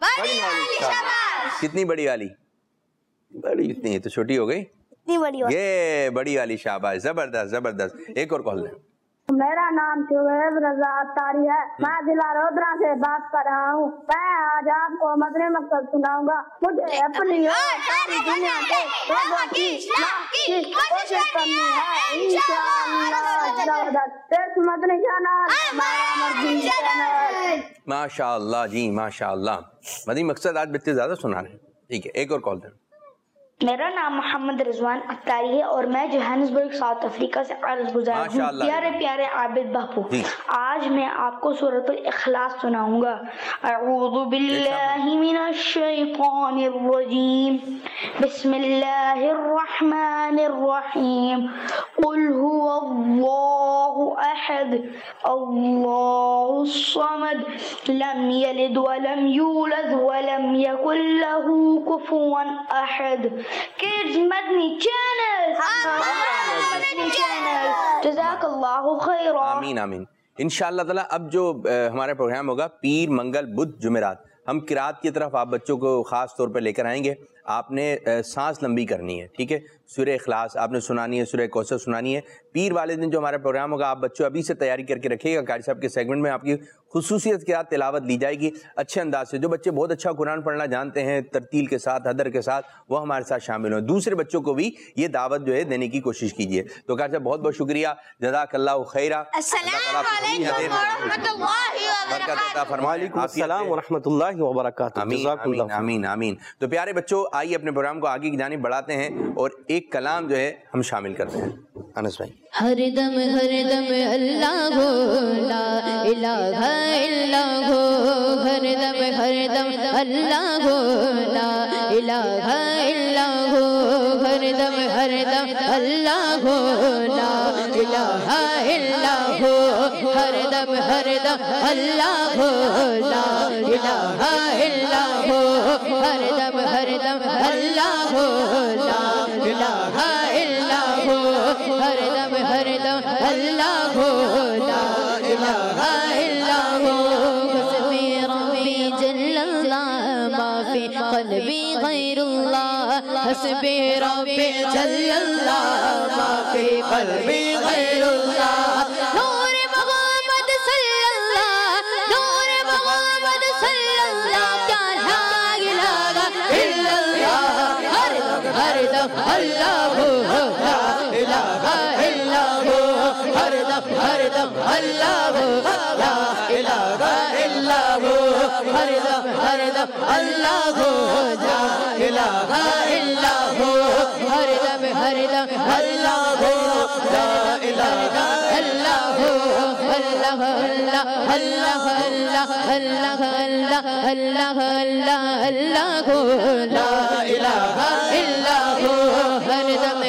کتنی بڑی والی؟ بڑی کتنی؟ تو چھوٹی ہو گئی، یہ بڑی والی شاباش، زبردست زبردست۔ ایک اور کال دیں۔ میرا نام شعیب رضا اختاری ہے، میں ضلع رودرا سے بات کر رہا ہوں۔ میں آج آپ کو مدنی مقصد سناؤں گا، مجھے اپنی اور ساری دنیا کے لوگوں کی اصلاح کی کوشش کرنی ہے، انشاءاللہ۔ اس مدنی چینل ہمارا مدنی چینل۔ ماشاء اللہ جی، ماشاء اللہ۔ مدنی مقصد آج بچے زیادہ سنا رہے ہیں، ٹھیک ہے۔ ایک اور کال دیں۔ میرا نام محمد رضوان اختاری ہے اور میں جوہانسبرگ ساؤتھ افریقہ سے عرض گزار ہوں۔ پیارے پیارے عابد باپو، آج میں آپ کو سورۃ الاخلاص سناؤں گا۔ اعوذ باللہ من الشیطان الرجیم، بسم اللہ الرحمن الرحیم، قل هو اللہ احد اللہ الصمد لم یلد ولم یولد ولم یکن له کفوا احد۔ Kids مدنی چینل، جزاک اللہ خیرا۔ آمین آمین۔ انشاءاللہ تعالیٰ اب جو ہمارا پروگرام ہوگا پیر منگل بدھ جمعرات، ہم قرات کی طرف آپ بچوں کو خاص طور پہ لے کر آئیں گے. آپ نے سانس لمبی کرنی ہے، ٹھیک ہے. سورہ اخلاص آپ نے سنانی ہے، سورہ کوثر سنانی ہے. پیر والے دن جو ہمارا پروگرام ہوگا آپ بچوں ابھی سے تیاری کر کے رکھیے گا. قاری صاحب کے سیگمنٹ میں آپ کی خصوصیت کے ساتھ تلاوت لی جائے گی اچھے انداز سے. جو بچے بہت اچھا قرآن پڑھنا جانتے ہیں ترتیل کے ساتھ، حدر کے ساتھ، وہ ہمارے ساتھ شامل ہوں. دوسرے بچوں کو بھی یہ دعوت جو ہے دینے کی کوشش کیجیے. تو قاری صاحب بہت بہت شکریہ، جزاک اللہ خیرہ. السلام علیکم ورحمۃ اللہ وبرکاتہ. وعلیکم السلام ورحمۃ اللہ وبرکاتہ. آمین آمین. تو پیارے بچوں آئیے اپنے پروگرام کو آگے کی جانب بڑھاتے ہیں اور ایک کلام جو ہے ہم شامل کرتے ہیں. انس بھائی. ہر دم اللہ ہو، لا الہ الا ہو. ہر دم اللہ ہو، لا الہ الا ہو. ہر دم اللہ ہو، لا الہ الا ہو. ہر دم اللہ ہو، لا الہ الا ہو. ہر دم اللہ ہو، لا الہ الا ہو. ہر دم اللہ ہو، لا الہ الا ہو. حسبی ربی جل اللہ ما فی قلبی غیر اللہ. حسبی ربی جل اللہ ما فی قلبی غیر اللہ. نور محمد صلی اللہ، نور محمد صلی اللہ، کیا لا الہ الا اللہ. ہر دم اللہ ہو، لا الہ الا ہو. ہر دم اللہ ہو، لا الہ الا ہو. ہر دم اللہ ہو، لا الہ الا ہو. ہر دم اللہ ہو، لا الہ الا ہو. اللہ اللہ اللہ اللہ اللہ اللہ اللہ اللہ ہو، لا الہ الا ہو. ہر دم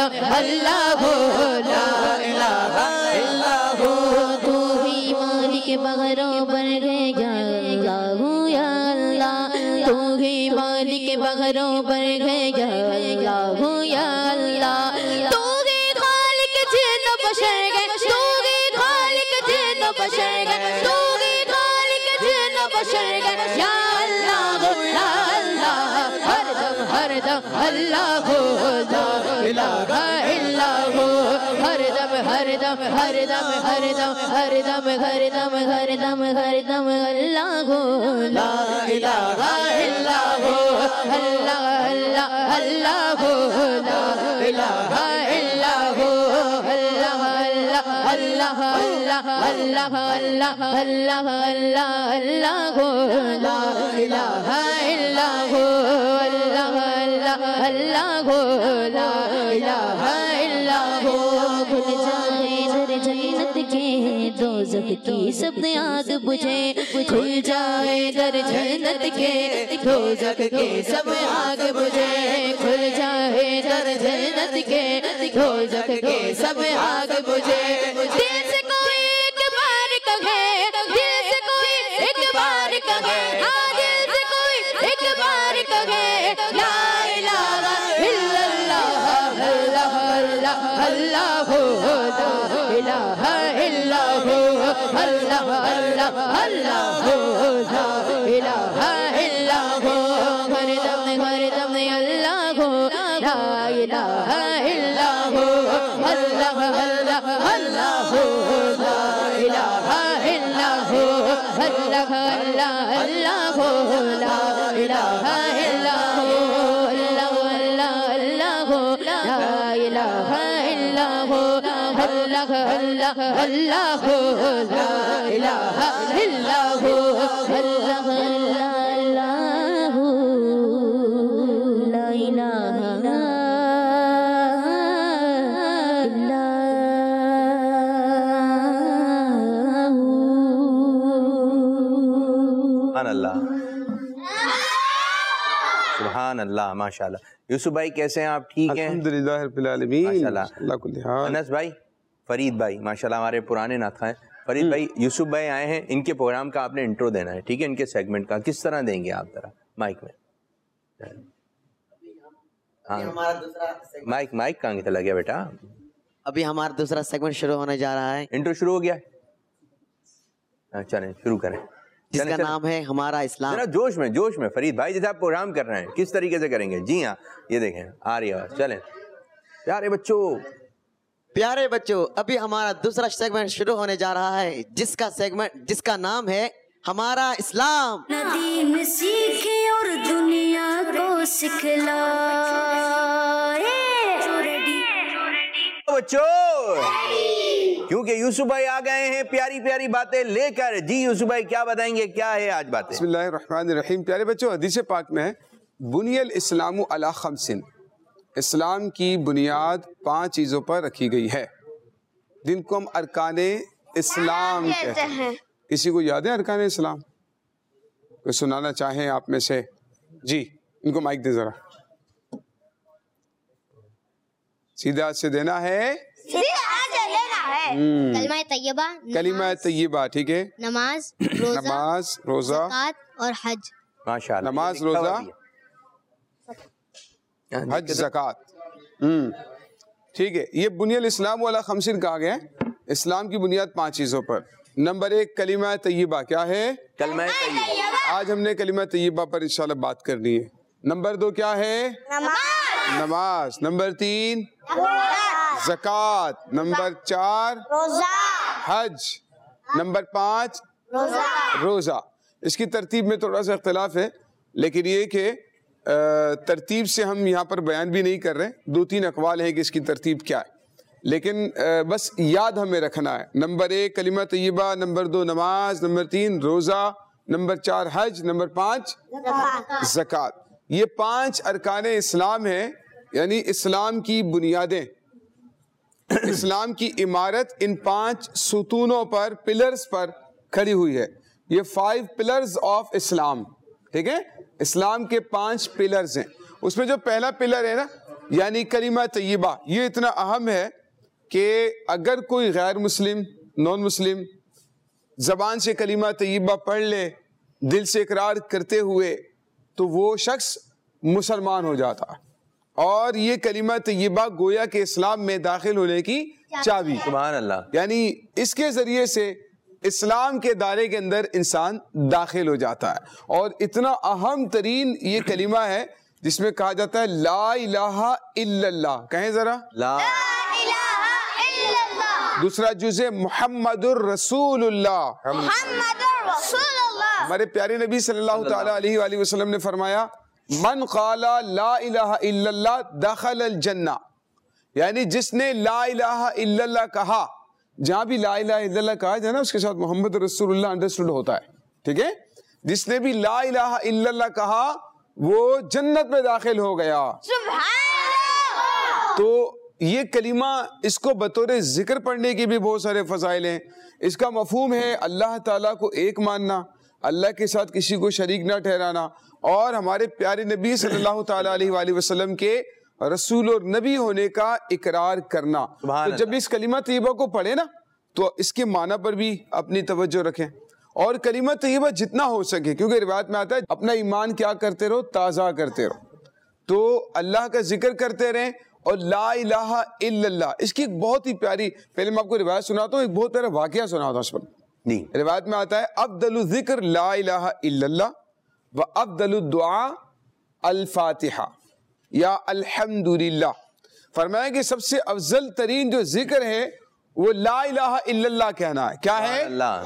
اللہ ہو، لا الہ الا ہو. تو ہی مالک بغروں پر گیا اللہ یا اللہ. تو ہی مالک بغروں پر گیا اللہ یا اللہ. تو ہی خالق جن و بشر گئے، تو ہی خالق جن و بشر گئے، تو ہی خالق جن و بشر گئے یا اللہ یا اللہ. ہر دم اللہ ہو، لا الہ الا ہو. ہر دم اللہ ہو، لا الہ الا ہو. اللہ اللہ اللہ ہو، لا الہ الا ہو. اللہ اللہ اللہ اللہ اللہ اللہ اللہ اللہ ہو، لا الہ الا ہو. اللہ اللہ اللہ ہو، لا الہ الا ہو. کھل جائے در جنت کے دوزخ کی سب آگ بجھے. کھل جائے در جنت کے دوزخ کی سب آگ بجھے. کھل جائے در جنت کے دوزخ کی سب آگ بجھے. دل سے کوئی ایک بار کہے، دل سے کوئی ایک بار کہے، ہاں دل سے کوئی ایک بار کہے لا الہ الا اللہ. اللہ اللہ اللہ ہو، لا الہ الا ہو. اللہ اللہ اللہ ہو، لا الہ الا ہو. ہر دم اللہ ہو، لا الہ الا ہو. اللہ اللہ اللہ ہو، لا الہ الا ہو. اللہ اللہ اللہ ہو، لا الہ الا ہو. اللہ اللہ اللہ ہو، لا الہ الا ہو. اللہ اللہ اللہ ہو، لا الہ الا ہو. اللہ اللہ اللہ ہو، لا الہ الا سبحان اللہ سبحان اللہ. ماشاء اللہ. یوسف بھائی کیسے ہیں آپ؟ ٹھیک ہیں الحمدللہ رب العالمین. ماشاءاللہ. انس بھائی، فرید بھائی ماشاءاللہ ہمارے پرانے نعت خواں ہیں. فرید بھائی یوسف بھائی آئے ہیں، ان کے پروگرام کا آپ نے انٹرو دینا ہے، ٹھیک ہے؟ ان کے سیگمنٹ کا کس طرح دیں گے آپ ذرا مائک میں؟ مائک کہاں چلا گیا بیٹا؟ ابھی ہمارا دوسرا سیگمنٹ شروع ہونے جا رہا ہے. انٹرو شروع ہو گیا. چلیں شروع کریں. جس کا نام ہے ہمارا اسلام. ذرا جوش میں فرید بھائی جیسے آپ پروگرام کر رہے ہیں کس طریقے سے کریں گے؟ جی ہاں یہ دیکھیں آ رہی آواز. چلیں پیارے بچوں ابھی ہمارا دوسرا سیگمنٹ شروع ہونے جا رہا ہے جس کا نام ہے ہمارا اسلام. ندیم سیکھے اور دنیا کو سکھلائے. بچوں کیونکہ یوسف بھائی آ گئے ہیں پیاری پیاری باتیں لے کر. جی یوسف بھائی کیا بتائیں گے، کیا ہے آج باتیں؟ بسم اللہ الرحمن الرحیم. پیارے بچوں حدیث پاک میں بنی الاسلام علی خمس، اسلام کی بنیاد 5 چیزوں پر رکھی گئی ہے جن کو ہم ارکان اسلام کہتے ہیں. کسی کو یاد ہے ارکان اسلام؟ کوئی سنانا چاہیں آپ میں سے؟ جی ان کو مائک دے ذرا. سیدھا ہاتھ سے دینا ہے. کلمہ طیبہ ٹھیک ہے. نماز روزہ اور حج. ماشاءاللہ. نماز روزہ حج زکات. ٹھیک ہے. یہ بنی الاسلام علی خمس کہا گیا ہے. اسلام کی بنیاد 5 چیزوں پر. نمبر 1 کلمہ طیبہ. کیا ہے؟ کلمہ طیبہ. آج ہم نے کلمہ طیبہ پر انشاءاللہ بات کرنی ہے. نمبر 2 کیا ہے؟ نماز. نمبر 3 زکات. نمبر 4 حج. نمبر 5 روزہ. اس کی ترتیب میں تھوڑا سا اختلاف ہے لیکن یہ کہ ترتیب سے ہم یہاں پر بیان بھی نہیں کر رہے. 2-3 اقوال ہیں کہ اس کی ترتیب کیا ہے لیکن بس یاد ہمیں رکھنا ہے. نمبر 1 کلمہ طیبہ، نمبر 2 نماز، نمبر 3 روزہ، نمبر 4 حج، نمبر 5 زکات. یہ 5 ارکان اسلام ہیں یعنی اسلام کی بنیادیں. اسلام کی عمارت ان 5 ستونوں پر پلرز پر کھڑی ہوئی ہے. یہ 5 پلرز آف اسلام. ٹھیک ہے. اسلام کے 5 پلرز ہیں. اس میں جو پہلا پلر ہے نا یعنی کلمہ طیبہ، یہ اتنا اہم ہے کہ اگر کوئی غیر مسلم نان مسلم زبان سے کلمہ طیبہ پڑھ لے دل سے اقرار کرتے ہوئے تو وہ شخص مسلمان ہو جاتا. اور یہ کلمہ طیبہ گویا کہ اسلام میں داخل ہونے کی چابی. سبحان اللہ. یعنی اس کے ذریعے سے اسلام کے دائرے کے اندر انسان داخل ہو جاتا ہے. اور اتنا اہم ترین یہ کلمہ ہے جس میں کہا جاتا ہے لا الہ الا اللہ. کہیں ذرا لا الہ الا اللہ. دوسرا جزء محمد الرسول اللہ. محمد الرسول اللہ. ہمارے پیارے نبی صلی اللہ تعالی علیہ وآلہ وسلم نے فرمایا من قال لا الہ الا اللہ دخل الجنہ. یعنی جس نے لا الہ الا اللہ کہا، جہاں بھی لا الہ الا اللہ کہا جائے نا اس کے ساتھ محمد رسول اللہ انڈرسٹوڈ ہوتا ہے. ٹھیک ہے. جس نے بھی لا الہ الا اللہ کہا وہ جنت میں داخل ہو گیا. سبحان اللہ. تو یہ کلمہ اس کو بطور ذکر پڑھنے کے بھی بہت سارے فضائل ہیں. اس کا مفہوم ہے اللہ تعالیٰ کو ایک ماننا، اللہ کے ساتھ کسی کو شریک نہ ٹھہرانا اور ہمارے پیارے نبی صلی اللہ تعالیٰ علیہ وآلہ وسلم کے رسول اور نبی ہونے کا اقرار کرنا. تو جب اس کلمہ طیبہ کو پڑھیں نا تو اس کے معنی پر بھی اپنی توجہ رکھیں اور کلمہ طیبہ جتنا ہو سکے، کیونکہ روایت میں آتا ہے اپنا ایمان کیا کرتے رہو، تازہ کرتے رہو. تو اللہ کا ذکر کرتے رہیں اور لا الہ الا اللہ. اس کی ایک بہت ہی پیاری، پہلے میں آپ کو روایت سناتا ہوں، ایک بہت پیارا واقعہ سناتا ہوں اس پر. روایت میں آتا ہے افضل الذکر لا الہ الا اللہ و افضل الدعاء الفاتحہ یا الحمدللہ. فرمایا کہ سب سے افضل ترین جو ذکر ہے وہ لا الہ الا اللہ کہنا ہے. کیا ہے؟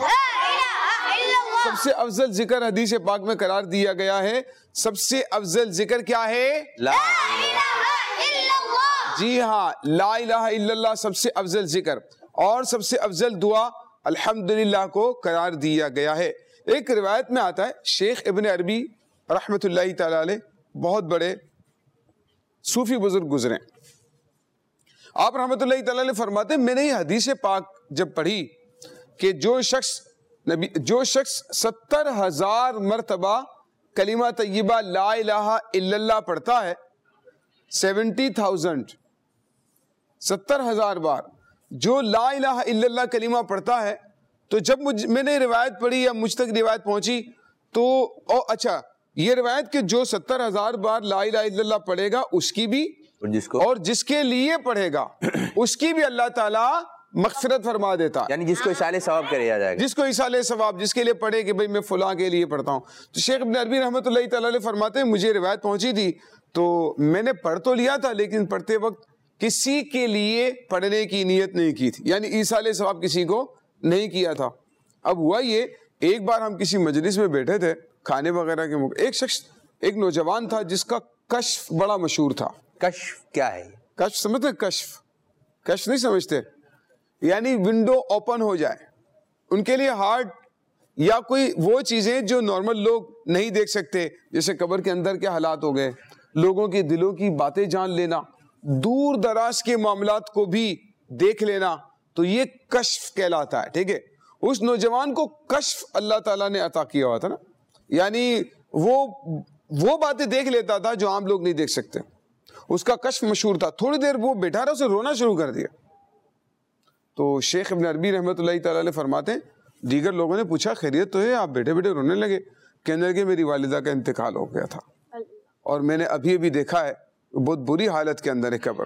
سب سے افضل ذکر حدیث پاک میں قرار دیا گیا ہے. سب سے افضل ذکر کیا ہے؟ لا الہ الا اللہ. جی ہاں، لا الہ الا اللہ سب سے افضل ذکر اور سب سے افضل دعا الحمدللہ کو قرار دیا گیا ہے. ایک روایت میں آتا ہے شیخ ابن عربی رحمت اللہ تعالی علیہ بہت بڑے صوفی بزرگ گزرے. آپ رحمت اللہ تعالی علیہ فرماتے ہیں میں نے یہ حدیث پاک جب پڑھی کہ جو شخص 70,000 مرتبہ کلمہ طیبہ لا الہ الا اللہ پڑھتا ہے، 70,000 70,000 بار جو لا الہ الا اللہ کلمہ پڑھتا ہے، تو جب میں نے روایت پڑھی یا مجھ تک روایت پہنچی تو اچھا یہ روایت کہ جو 70,000 بار لا الہ الا اللہ پڑھے گا اس کی بھی اور جس کے لیے پڑھے گا اس کی بھی اللہ تعالیٰ مغفرت فرما دیتا. یعنی جس کو ایصال ثواب کرے جائے گا, جس کو ایصال ثواب, جس کے لیے پڑھے کہ بھئی میں فلاں کے لیے پڑھتا ہوں. تو شیخ ابن عربی رحمۃ اللہ تعالی علیہ فرماتے ہیں مجھے روایت پہنچی تھی تو میں نے پڑھ تو لیا تھا, لیکن پڑھتے وقت کسی کے لیے پڑھنے کی نیت نہیں کی تھی, یعنی ایصال ثواب کسی کو نہیں کیا تھا. اب ہوا یہ, ایک بار ہم کسی مجلس میں بیٹھے تھے کھانے وغیرہ کے موقع, ایک شخص, ایک نوجوان تھا جس کا کشف بڑا مشہور تھا. کشف کیا ہے؟ کشف سمجھتے؟ کشف, کشف نہیں سمجھتے؟ یعنی ونڈو اوپن ہو جائے ان کے لیے ہارٹ یا کوئی وہ چیزیں جو نارمل لوگ نہیں دیکھ سکتے, جیسے قبر کے اندر کیا حالات ہو گئے, لوگوں کے دلوں کی باتیں جان لینا, دور دراز کے معاملات کو بھی دیکھ لینا, تو یہ کشف کہلاتا ہے. ٹھیک ہے, اس نوجوان کو کشف اللہ تعالیٰ نے عطا کیا ہوا تھا نا, یعنی وہ باتیں دیکھ لیتا تھا جو عام لوگ نہیں دیکھ سکتے. اس کا کشف مشہور تھا. تھوڑی دیر وہ بیٹھا رہا, اسے رونا شروع کر دیا. تو شیخ ابن عربی رحمۃ اللہ تعالی علیہ فرماتے ہیں دیگر لوگوں نے پوچھا خیریت تو ہے, آپ بیٹھے بیٹھے رونے لگے. کہنے لگے میری والدہ کا انتقال ہو گیا تھا اور میں نے ابھی دیکھا ہے بہت بری حالت کے اندر ہے قبر.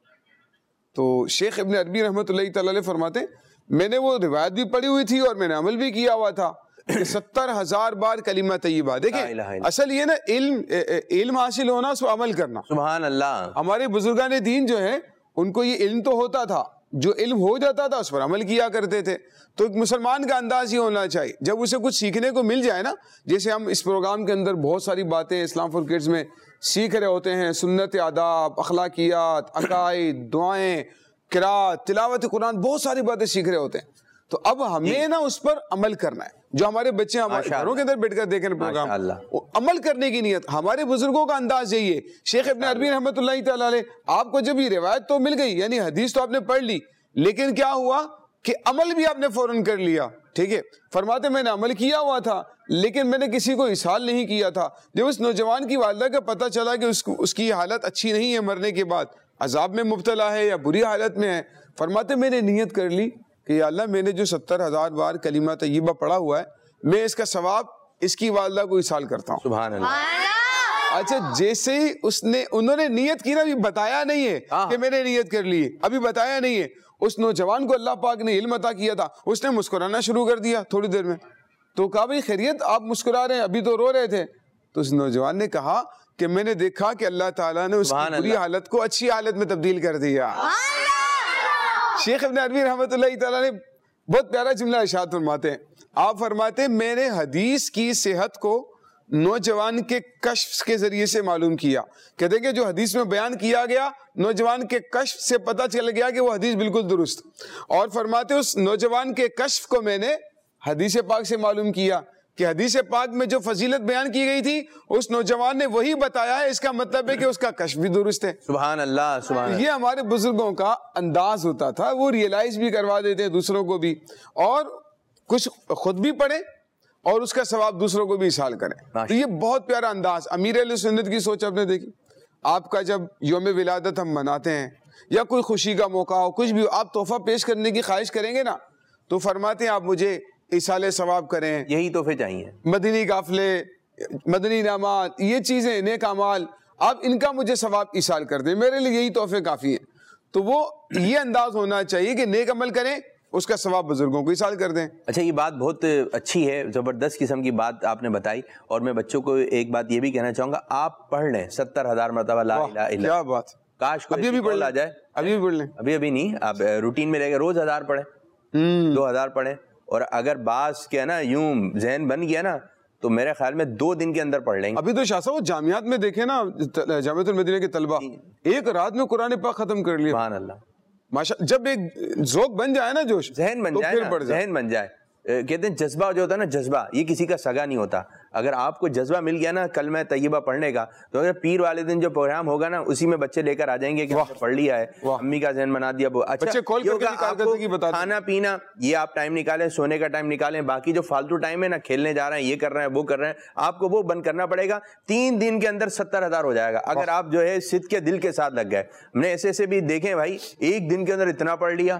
تو شیخ ابن عربی رحمۃ اللہ تعالی علیہ فرماتے ہیں میں نے وہ روایت بھی پڑھی ہوئی تھی اور میں نے عمل بھی کیا ہوا تھا کہ 70,000 بار کلمہ طیبہ. دیکھیں اصل یہ نا علم حاصل ہونا, اس پر عمل کرنا. سبحان اللہ. ہمارے بزرگان دین جو ہیں ان کو یہ علم تو ہوتا تھا, جو علم ہو جاتا تھا اس پر عمل کیا کرتے تھے. تو ایک مسلمان کا انداز یہ ہونا چاہیے, جب اسے کچھ سیکھنے کو مل جائے نا, جیسے ہم اس پروگرام کے اندر بہت ساری باتیں اسلام فار کڈز میں سیکھ رہے ہوتے ہیں, سنت, آداب, اخلاقیات, عقائد, دعائیں, قرات, تلاوت قرآن, بہت ساری باتیں سیکھ رہے ہوتے ہیں. تو اب ہمیں نا اس پر عمل کرنا ہے. جو ہمارے بچے ہمارے گھروں کے اندر بیٹھ کر دیکھ رہے پروگرام, عمل کرنے کی نیت. ہمارے بزرگوں کا انداز یہی ہے. شیخ ابن عربی رحمۃ اللہ تعالی علیہ, آپ کو جب یہ روایت تو مل گئی, یعنی حدیث تو آپ نے پڑھ لی, لیکن کیا ہوا کہ عمل بھی آپ نے فوراً کر لیا. ٹھیک ہے, فرماتے میں نے عمل کیا ہوا تھا لیکن میں نے کسی کو ایصال نہیں کیا تھا. جب اس نوجوان کی والدہ کا پتہ چلا کہ اس کی حالت اچھی نہیں ہے, مرنے کے بعد عذاب میں مبتلا ہے یا بری حالت میں ہے, فرماتے میں نے نیت کر لی کہ یا اللہ میں نے جو 70,000 بار کلمہ طیبہ پڑھا ہوا ہے, میں اس کا ثواب اس کی والدہ کو ایصال کرتا ہوں. سبحان اللہ. اچھا, جیسے ہی انہوں نے نیت کی نا, ابھی بتایا نہیں ہے کہ میں نے نیت کر لی, ابھی بتایا نہیں ہے. اس نوجوان کو اللہ پاک نے علم عطا کیا تھا, اس نے مسکرانا شروع کر دیا تھوڑی دیر میں. تو کہا بھئی خیریت, آپ مسکرا رہے ہیں, ابھی تو رو رہے تھے. تو اس نوجوان نے کہا کہ میں نے دیکھا کہ اللہ تعالیٰ نے اس کی بری حالت کو اچھی حالت میں تبدیل کر دیا. شیخ ابن عربی رحمۃ اللہ تعالیٰ نے بہت پیارا جملہ ارشاد فرماتے ہیں. آپ فرماتے ہیں میں نے حدیث کی صحت کو نوجوان کے کشف کے ذریعے سے معلوم کیا. کہتے ہیں کہ جو حدیث میں بیان کیا گیا, نوجوان کے کشف سے پتہ چل گیا کہ وہ حدیث بالکل درست. اور فرماتے اس نوجوان کے کشف کو میں نے حدیث پاک سے معلوم کیا کہ حدیث پاک میں جو فضیلت بیان کی گئی تھی اس نوجوان نے وہی بتایا ہے, اس کا مطلب ہے کہ اس کا کشف بھی درست ہے. سبحان اللہ, سبحان اللہ. یہ ہمارے بزرگوں کا انداز ہوتا تھا, وہ ریئلائز بھی کروا دیتے ہیں دوسروں کو بھی, اور کچھ خود بھی پڑھیں اور اس کا ثواب دوسروں کو بھی ایصال کریں. تو یہ بہت پیارا انداز. امیر اہل سنت کی سوچ آپ نے دیکھی, آپ کا جب یوم ولادت ہم مناتے ہیں یا کوئی خوشی کا موقع ہو, کچھ بھی ہو, آپ تحفہ پیش کرنے کی خواہش کریں گے نا, تو فرماتے ہیں آپ مجھے ایصال ثواب کریں, یہی تحفے چاہیے, مدنی قافلے, مدنی انعامات, یہ چیزیں, نیک اعمال, آپ ان کا مجھے ثواب ایصال کر دیں, میرے لیے یہی تحفے کافی ہیں. تو وہ یہ انداز ہونا چاہیے کہ نیک عمل کریں, اس کا ثواب بزرگوں کو ایصال کر دیں. اچھا, یہ بات بہت اچھی ہے, زبردست قسم کی بات آپ نے بتائی. اور میں بچوں کو ایک بات یہ بھی کہنا چاہوں گا, آپ پڑھ لیں 70,000 مرتبہ لا الہ الا اللہ. کیا بات, کاش ابھی بھی پڑھ آ جائے. ابھی بھی پڑھ لیں, ابھی نہیں, آپ روٹین میں لے کے روز 1000 پڑھیں, 2000 پڑھیں. اور اگر بعض کیا نا یوں ذہن بن گیا نا تو میرے خیال میں 2 دن کے اندر پڑھ لیں گے. ابھی تو شاہ صاحب جامعات میں دیکھیں نا, جامعۃ المدینہ کے طلبہ ایک رات میں قرآن پاک ختم کر لیا. سبحان اللہ. ماشاء, جب ایک ذوق بن جائے نا, جوش, ذہن بن جائے, ذہن بن جائے. کہتے ہیں جذبہ جو ہوتا ہے نا, جذبہ یہ کسی کا سگا نہیں ہوتا. اگر آپ کو جذبہ مل گیا نا کلمہ طیبہ پڑھنے کا, تو اگر پیر والے دن جو پروگرام ہوگا نا اسی میں بچے لے کر آ جائیں گے کہ پڑھ لیا ہے, امی کا ذہن بنا دیا. اچھا, کھانا پینا یہ آپ ٹائم نکالیں, سونے کا ٹائم نکالیں, باقی جو فالتو ٹائم ہے نا, کھیلنے جا رہے ہیں, یہ کر رہے ہیں, وہ کر رہے ہیں, آپ کو وہ بند کرنا پڑے گا. 3 دن کے اندر 70,000 ہو جائے گا اگر آپ جو ہے صدق کے دل کے ساتھ لگ گئے. ہم نے ایسے بھی دیکھیں بھائی, 1 دن کے اندر اتنا پڑھ لیا.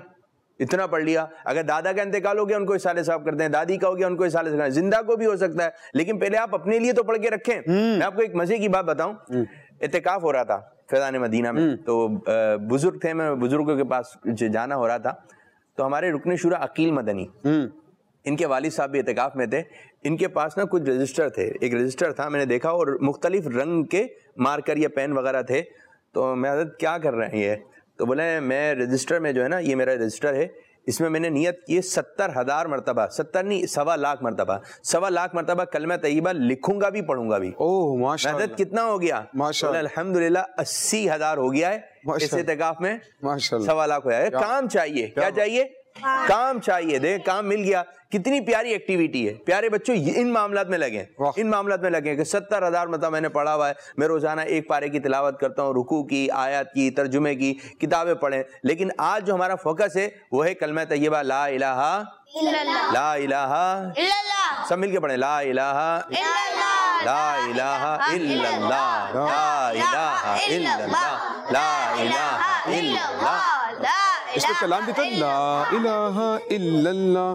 اگر دادا کا انتقال ہو گیا ان کو ایصال ثواب کرتے ہیں, دادی کا ہو گیا ان کو ایصال ثواب, زندہ کو بھی ہو سکتا ہے, لیکن پہلے آپ اپنے لیے تو پڑھ کے رکھیں. میں آپ کو ایک مزے کی بات بتاؤں, اعتکاف ہو رہا تھا فیضان مدینہ میں, تو بزرگ تھے, میں بزرگوں کے پاس جانا ہو رہا تھا. تو ہمارے رکن شورا عقیل مدنی ان کے والد صاحب بھی اعتکاف میں تھے. ان کے پاس نا کچھ رجسٹر تھے, ایک رجسٹر تھا میں نے دیکھا اور مختلف رنگ کے مارکر یا پین وغیرہ تھے. تو میں حضرت کیا کر رہے ہیں یہ؟ تو بولے میں رجسٹر میں جو ہے نا یہ میرا رجسٹر ہے, اس میں نے نیت کی 70,000 مرتبہ, 70 نہیں 1.25 مرتبہ, 1.25 مرتبہ کلمہ طیبہ لکھوں گا بھی پڑھوں گا بھی. اوہ ماشاءاللہ. حضرت کتنا ہو گیا؟ ماشاءاللہ الحمدللہ 80,000 ہو گیا ہے اس اعتکاف میں. 1.25 ہوا ہے. کام چاہیے, کیا چاہیے؟ کام چاہیے. دیکھ کام مل گیا. کتنی پیاری ایکٹیویٹی ہے. پیارے بچوں ان معاملات میں لگیں, ان معاملات میں لگیں کہ 70,000 مرتبہ میں نے پڑھا ہوا ہے, میں روزانہ ایک پارے کی تلاوت کرتا ہوں, رکوع کی, آیات کی, ترجمے کی, کتابیں پڑھیں. لیکن آج جو ہمارا فوکس ہے وہ ہے کلمہ طیبہ لا الہ الا اللہ, لا الہ الا اللہ. سب مل کے پڑھیں لا الہ الا اللہ, لا الہ الا اللہ, لا الہ الا اللہ, لا الہ الا اللہ. اس میں کلام بھی تھا لا الہ الا اللہ,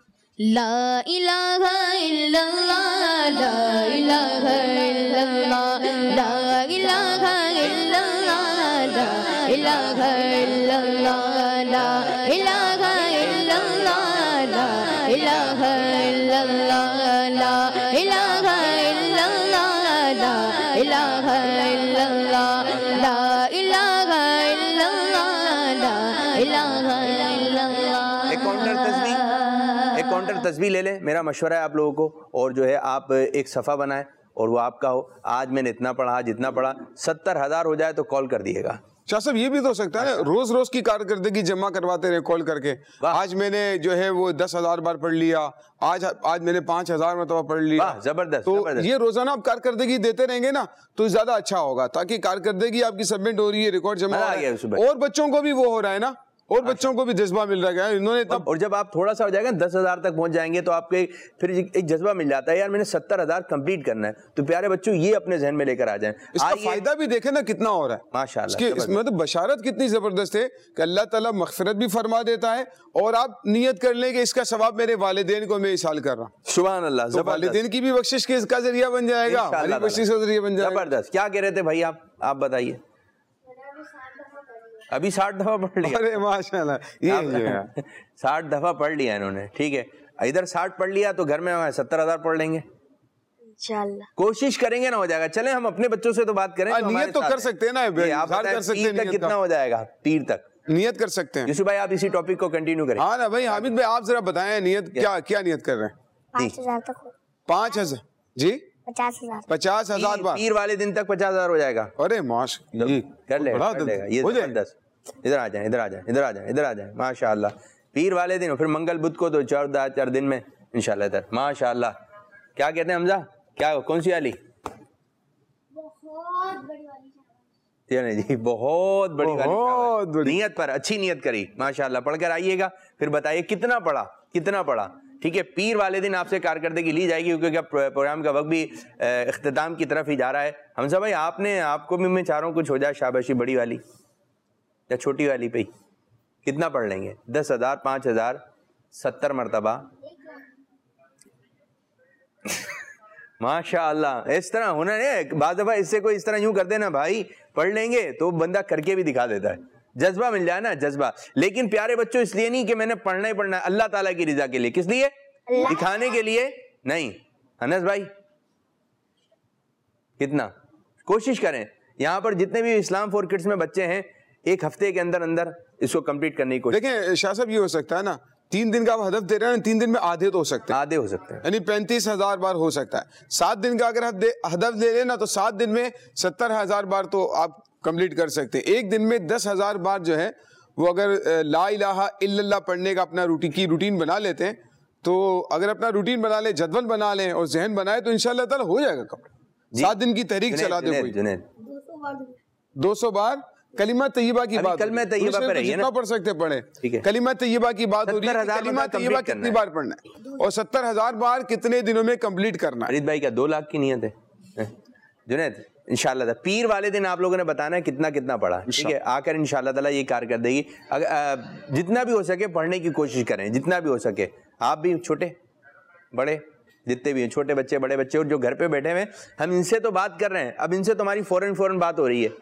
لا الہ الا اللہ, لا الہ الا اللہ, لا الہ الا اللہ, لا الہ الا اللہ, لا الہ الا اللہ, لا الہ الا اللہ, لا الہ الا اللہ, لا الہ الا اللہ, لا الہ الا اللہ, لا الہ الا اللہ. ایک کاؤنٹر تسبیح لے لیں. میرا مشورہ ہے آپ لوگوں کو, اور جو ہے آپ ایک صفحہ بنائیں اور وہ آپ کا ہو. آج میں نے اتنا پڑھا, آج اتنا پڑھا, 70,000 ہو جائے تو کال کر دیے گا. شاہ صاحب یہ بھی تو ہو سکتا ہے نا, روز روز کی کارکردگی جمع کرواتے رہے کال کر کے. آج میں نے جو ہے وہ 10,000 بار پڑھ لیا, آج میں نے 5,000 مرتبہ پڑھ لیا. زبردست. تو یہ روزانہ آپ کارکردگی دیتے رہیں گے نا تو زیادہ اچھا ہوگا, تاکہ کارکردگی آپ کی سبمٹ ہو رہی ہے, ریکارڈ جمع ہو رہا ہے, اور بچوں کو بھی وہ ہو رہا ہے نا, اور بچوں کو بھی جذبہ مل رہا ہے. انہوں نے اور جب آپ تھوڑا سا ہو جائے گا 10,000 تک پہنچ جائیں گے تو آپ کے پھر ایک جذبہ مل جاتا ہے, یار میں نے 70,000 کمپلیٹ کرنا ہے. تو پیارے بچوں یہ اپنے ذہن میں لے کر آ جائیں. اس کا فائدہ بھی دیکھیں نا کتنا ہو رہا ہے ماشاءاللہ. اس میں تو بشارت کتنی زبردست ہے کہ اللہ تعالیٰ مغفرت بھی فرما دیتا ہے, اور آپ نیت کر لیں کہ اس کا ثواب میرے والدین کو میں اصال کر رہا ہوں. سبحان اللہ. والدین کی بھی بخشش کا ذریعہ بن جائے گا, ہماری بخشش کا ذریعہ بن جائے گا. زبردست. کیا کہہ رہے تھے بھائی آپ بتائیے. ابھی 60 دفعہ پڑھ لیا. ارے ماشاءاللہ, یہ 60 دفعہ پڑھ لیا انہوں نے. ٹھیک ہے, ادھر 60 پڑھ لیا تو گھر میں 70,000 پڑھ لیں گے انشاءاللہ. کوشش کریں گے نا ہو جائے گا. چلیں ہم اپنے بچوں سے تو بات کریں. نیت تو کر سکتے ہیں نا, پیر تک کتنا ہو جائے گا؟ پیر تک نیت کر سکتے ہیں. یوسف بھائی آپ اسی ٹاپک کو کنٹینیو کریں. ہاں نا بھائی. حامد بھائی آپ ذرا بتائیں نیت کیا نیت کر رہے ہیں؟ 5,000 تک. 5,000 جی 50,000 بار. پیر والے دن تک 50,000 ہو جائے گا. ارے ماش کر لے گا یہ زبردست. ادھر آ جائیں, ادھر آ جائیں, ادھر آ جائیں, ادھر آ جائیں. ماشاء اللہ. پیر والے دن, پھر منگل بدھ کو تو 4 دن میں انشاءاللہ ادھر. ماشاء اللہ. کیا کہتے ہیں حمزہ, کیا کون سی والی؟ جی بہت بڑی والی. نیت پر اچھی نیت کری ماشاء اللہ. پڑھ کر آئیے گا, پھر بتائیے کتنا پڑھا. ٹھیک ہے, پیر والے دن آپ سے کارکردگی لی جائے گی, کیونکہ پروگرام کا وقت بھی اختتام کی طرف ہی جا رہا ہے. حمزہ بھائی آپ کو بھی میں چاہ رہا ہوں کچھ ہو جائے شاباشی. بڑی والی یا چھوٹی والی پہ کتنا پڑھ لیں گے؟ 10,000, 5,000, 70 مرتبہ. ماشاء اللہ. اس طرح ہونا نہیں, بعض دفعہ اس سے کوئی اس طرح یوں کر دینا بھائی پڑھ لیں گے تو بندہ کر کے بھی دکھا دیتا ہے, جذبہ مل جائے نا, جذبہ. لیکن پیارے بچوں اس لیے نہیں کہ میں نے پڑھنا ہی پڑھنا ہے, اللہ تعالیٰ کی رضا کے لیے. کس لیے؟ دکھانے کے لیے نہیں. انس بھائی کتنا کوشش کریں. یہاں پر جتنے بھی اسلام فور کڈس میں بچے ہیں, ایک ہفتے کے اندر اس کو کمپلیٹ کرنے کی کوشش. دیکھیں شاہ صاحب, یہ ہو سکتا ہے نا 3 دن کا آپ ہدف دے رہے ہیں, 3 دن میں آدھے تو ہو سکتے ہیں, یعنی 35,000 بار ہو سکتا ہے. 7 دن کا اگر ہدف لے لیں نا تو 7 دن میں 70,000 بار تو آپ کمپلیٹ کر سکتے ہیں. ایک دن میں 10,000 بار جو ہے وہ اگر لا الہ الا اللہ پڑھنے کا اپنا روٹین بنا لیتے ہیں, تو اگر اپنا روٹین بنا لیں, جدول بنا لیں اور ذہن بنائے تو انشاءاللہ تعالیٰ ہو جائے گا کمپلیٹ. 7 دن کی تحریک چلا دیں. کوئی 200 بار کلمہ طیبہ کی بات, کلمہ طیبہ پر جتنا پڑھ سکتے پڑھیں. کلمہ طیبہ کی بات ہو رہی ہے, کلمہ طیبہ کتنی بار پڑھنا ہے اور 70,000 بار کتنے دنوں میں کمپلیٹ کرنا ہے. فرید بھائی کیا 2 لاکھ کی نیت ہے؟ جنید انشاءاللہ پیر والے دن آپ لوگوں نے بتانا ہے کتنا پڑھا. ٹھیک ہے, آ کر انشاءاللہ تعالیٰ یہ کارکردگی جتنا بھی ہو سکے پڑھنے کی کوشش کریں, جتنا بھی ہو سکے. آپ بھی چھوٹے بڑے جتنے بھی ہیں, چھوٹے بچے بڑے بچے, اور جو گھر پہ بیٹھے ہوئے ہم ان سے تو بات کر رہے ہیں, اب ان سے تو ہماری فوراً بات ہو رہی ہے.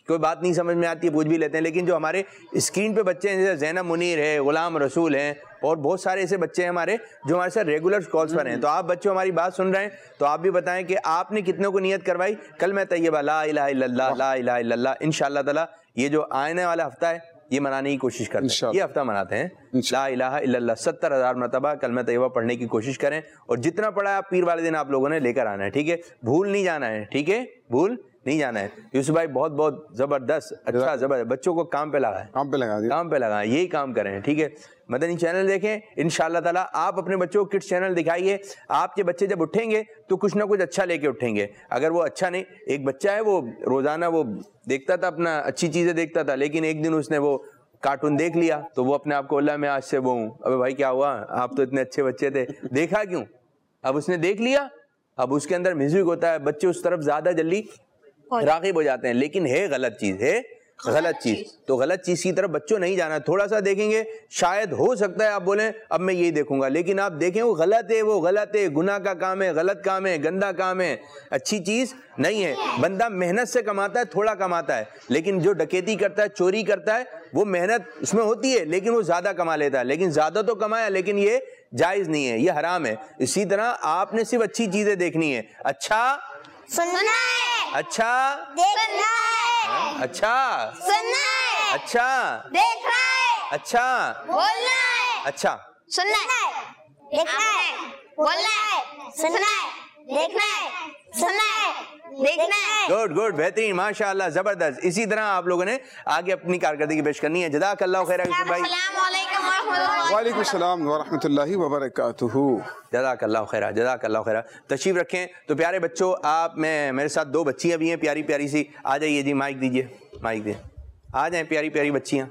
کوئی بات نہیں سمجھ میں آتی ہے پوچھ بھی لیتے ہیں. لیکن جو ہمارے اسکرین پہ بچے ہیں جیسے زینب منیر ہے, غلام رسول ہیں, اور بہت سارے ایسے بچے ہیں ہمارے جو ہمارے ساتھ ریگولر کالز پر ہیں. تو آپ بچوں ہماری بات سن رہے ہیں تو آپ بھی بتائیں کہ آپ نے کتنے کو نیت کروائی کلمہ طیبہ لا الہ الا اللہ, لا الہ الا اللہ. انشاءاللہ تعالی یہ جو آنے والا ہفتہ ہے یہ منانے کی کوشش کریں, یہ ہفتہ مناتے ہیں لا الہ الا اللہ 70,000 مرتبہ کلمہ طیبہ پڑھنے کی کوشش کریں, اور جتنا پڑھا ہے آپ پیر والے دن آپ لوگوں نے لے کر آنا ہے, ٹھیک ہے, بھول نہیں جانا ہے, ٹھیک ہے, بھول نہیں جانا ہے. یوسف بھائی بہت بہت زبردست, اچھا زبردست, بچوں کو کام پہ لگائیں, کام پہ لگائیں, یہی کام کریں, ٹھیک ہے. مدنی چینل دیکھیں انشاءاللہ تعالیٰ. آپ اپنے بچوں کو کڈس چینل دکھائیے. آپ کے بچے جب اٹھیں گے تو کچھ نہ کچھ اچھا لے کے اٹھیں گے. اگر وہ اچھا نہیں, ایک بچہ ہے وہ روزانہ وہ دیکھتا تھا اپنا اچھی چیزیں دیکھتا تھا, لیکن ایک دن اس نے وہ کارٹون دیکھ لیا تو وہ اپنے آپ کو اللہ میں آج سے وہ ہوں. ابے بھائی کیا ہوا, آپ تو اتنے اچھے بچے تھے, دیکھا کیوں؟ اب اس نے دیکھ لیا, اب اس کے اندر میوزک ہوتا ہے, بچے اس طرف زیادہ جلدی راغب ہو جاتے ہیں, لیکن ہے غلط چیز, ہے غلط چیز. تو غلط چیز کی طرف بچوں نہیں جانا. تھوڑا سا دیکھیں گے, شاید ہو سکتا ہے آپ بولیں اب میں یہی دیکھوں گا, لیکن آپ دیکھیں وہ غلط ہے, وہ غلط ہے, گناہ کا کام ہے, غلط کام ہے, گندا کام ہے, اچھی چیز نہیں ہے. بندہ محنت سے کماتا ہے, تھوڑا کماتا ہے, لیکن جو ڈکیتی کرتا ہے, چوری کرتا ہے, وہ محنت اس میں ہوتی ہے لیکن وہ زیادہ کما لیتا ہے, لیکن زیادہ تو کمایا لیکن یہ جائز نہیں ہے, یہ حرام ہے. اسی طرح آپ نے صرف اچھی چیزیں دیکھنی ہے, اچھا سننا ہے, اچھا دیکھنا ہے, اچھا سننا ہے, اچھا دیکھنا ہے, اچھا بولنا ہے, اچھا سننا ہے, دیکھنا ہے, بولنا ہے, سننا ہے, دیکھنا ہے, سننا ہے, دیکھنا ہے. گڈ گڈ, بہترین, ماشاء اللہ, زبردست. اسی طرح آپ لوگوں نے آگے اپنی کارکردگی پیش کرنی ہے. جزاک اللہ خیر یوسف بھائی. السلام علیکم ورحمۃ اللہ. وعلیکم السلام ورحمۃ اللہ وبرکاتہ. جزاک اللہ خیر, جزاک اللہ خیر. تشریف رکھیں. تو پیارے بچوں, آپ میں میرے ساتھ دو بچیاں بھی ہیں پیاری پیاری سی, آ جائیے جی, مائک دیجیے, مائک دیں, آ جائیں پیاری پیاری بچیاں,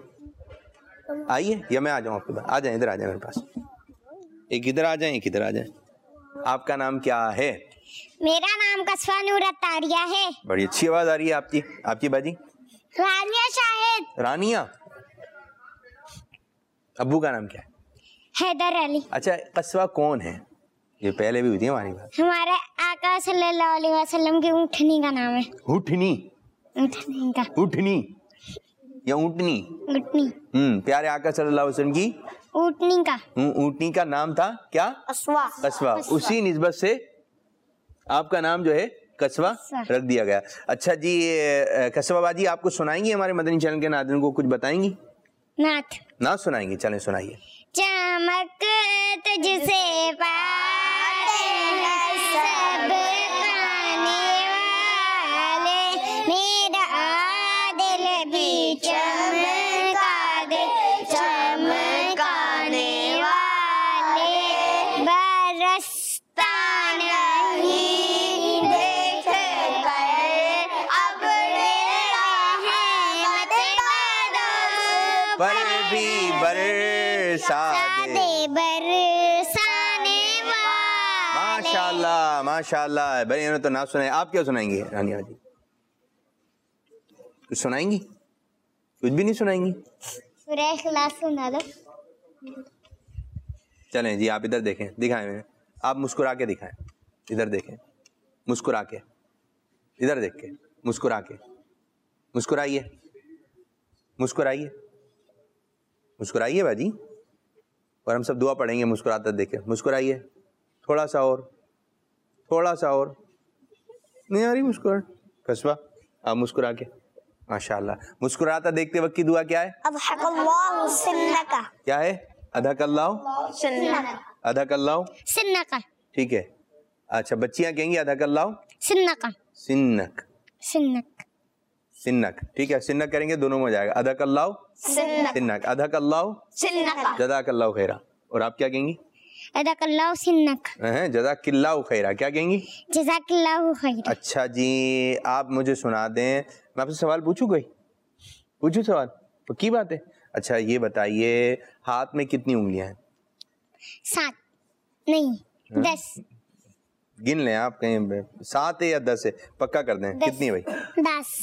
آئیے, یا میں آ جاؤں آپ کے پاس, آ جائیں ادھر, آ جائیں میرے پاس, ایک ادھر آ جائیں, ایک ادھر آ جائیں. آپ کا نام کیا ہے؟ میرا نام قصوہ نور اتاریہ ہے. بڑی اچھی آواز آ رہی ہے آپ کی. آپ کی باجی؟ رانیہ شاہد. رانیہ. ابو کا نام کیا ہے؟ حیدر علی. اچھا, قصوہ کون ہے؟ یہ پہلے بھی ہوئی تھی ہماری بات. ہمارے آقا صلی اللہ علیہ وسلم کی اونٹنی کا نام ہے. اونٹنی؟ اونٹنی کا. اونٹنی یا اونٹنی؟ اونٹنی. پیارے آقا صلی اللہ علیہ وسلم کی اونٹنی کا. اونٹنی کا نام تھا کیا؟ قصوہ. قصوہ. اسی نسبت سے آپ کا نام جو ہے قصوہ رکھ دیا گیا. اچھا جی, قصوہ باجی آپ کو سنائیں گی, ہمارے مدنی چینل کے ناظرین کو کچھ بتائیں گی؟ نعت سنائیں گی, چلیں سنائیے. چمک تجھ سے پاتے ہیں سب کھانے والے, میرا دل بھی چمکا دے چمکانے والے, برستا نہیں دیکھ کر اب رحمت پر بھی برسا دے برسانے والے. ماشاء اللہ, ماشاء اللہ. بھائی انہوں نے تو نہ سنائے, آپ کیا سنائیں گے رانیہ جی؟ کچھ سنائیں گی؟ کچھ بھی نہیں سنائیں گی؟ سورہ اخلاص سنا دو. چلیں جی, آپ ادھر دیکھیں, دکھائیں میں, آپ مسکرا کے دکھائیں, ادھر دیکھیں, مسکرا کے, ادھر دیکھ کے, مسکرا کے, مسکرائیے, مسکرائیے, مسکرائیے باجی, اور ہم سب دعا پڑھیں گے مسکراتا دیکھیں. مسکرائیے, تھوڑا سا اور, تھوڑا سا اور, نہیں آ رہی مسکراہٹ. قصوہ آپ مسکرا کے, ماشاء اللہ. مسکراتا دیکھتے وقت کی دعا کیا ہے؟ اضحک اللہ سنکا. کیا ہے؟ اضحک اللہ سنکا. اضحک اللہ سنکا. ٹھیک ہے. اچھا, بچیاں کہیں گی اضحک اللہ سنکا. سنک. سنک. سنک, ٹھیک ہے, سنک کریں گے دونوں میں ہو جائے گا. اضحک اللہ سنک, اضحک اللہ سنکا. جزاک اللہ خیرہ. اور آپ کیا کہیں گی؟ اضحک اللہ سنک. جزاک اللہ خیرہ. کیا کہیں گی؟ جزاک اللہ خیر. اچھا جی, آپ مجھے سنا دیں, میں آپ سے سوال پوچھوں, کوئی پوچھوں سوال؟ پکی بات ہے. اچھا یہ بتائیے, ہاتھ میں کتنی انگلیاں ہیں؟ 7 نہیں 10. گن لیں آپ, کہیں 7 ہے یا 10 ہے, پکا کر دیں. کتنی ہے بھائی؟ 10.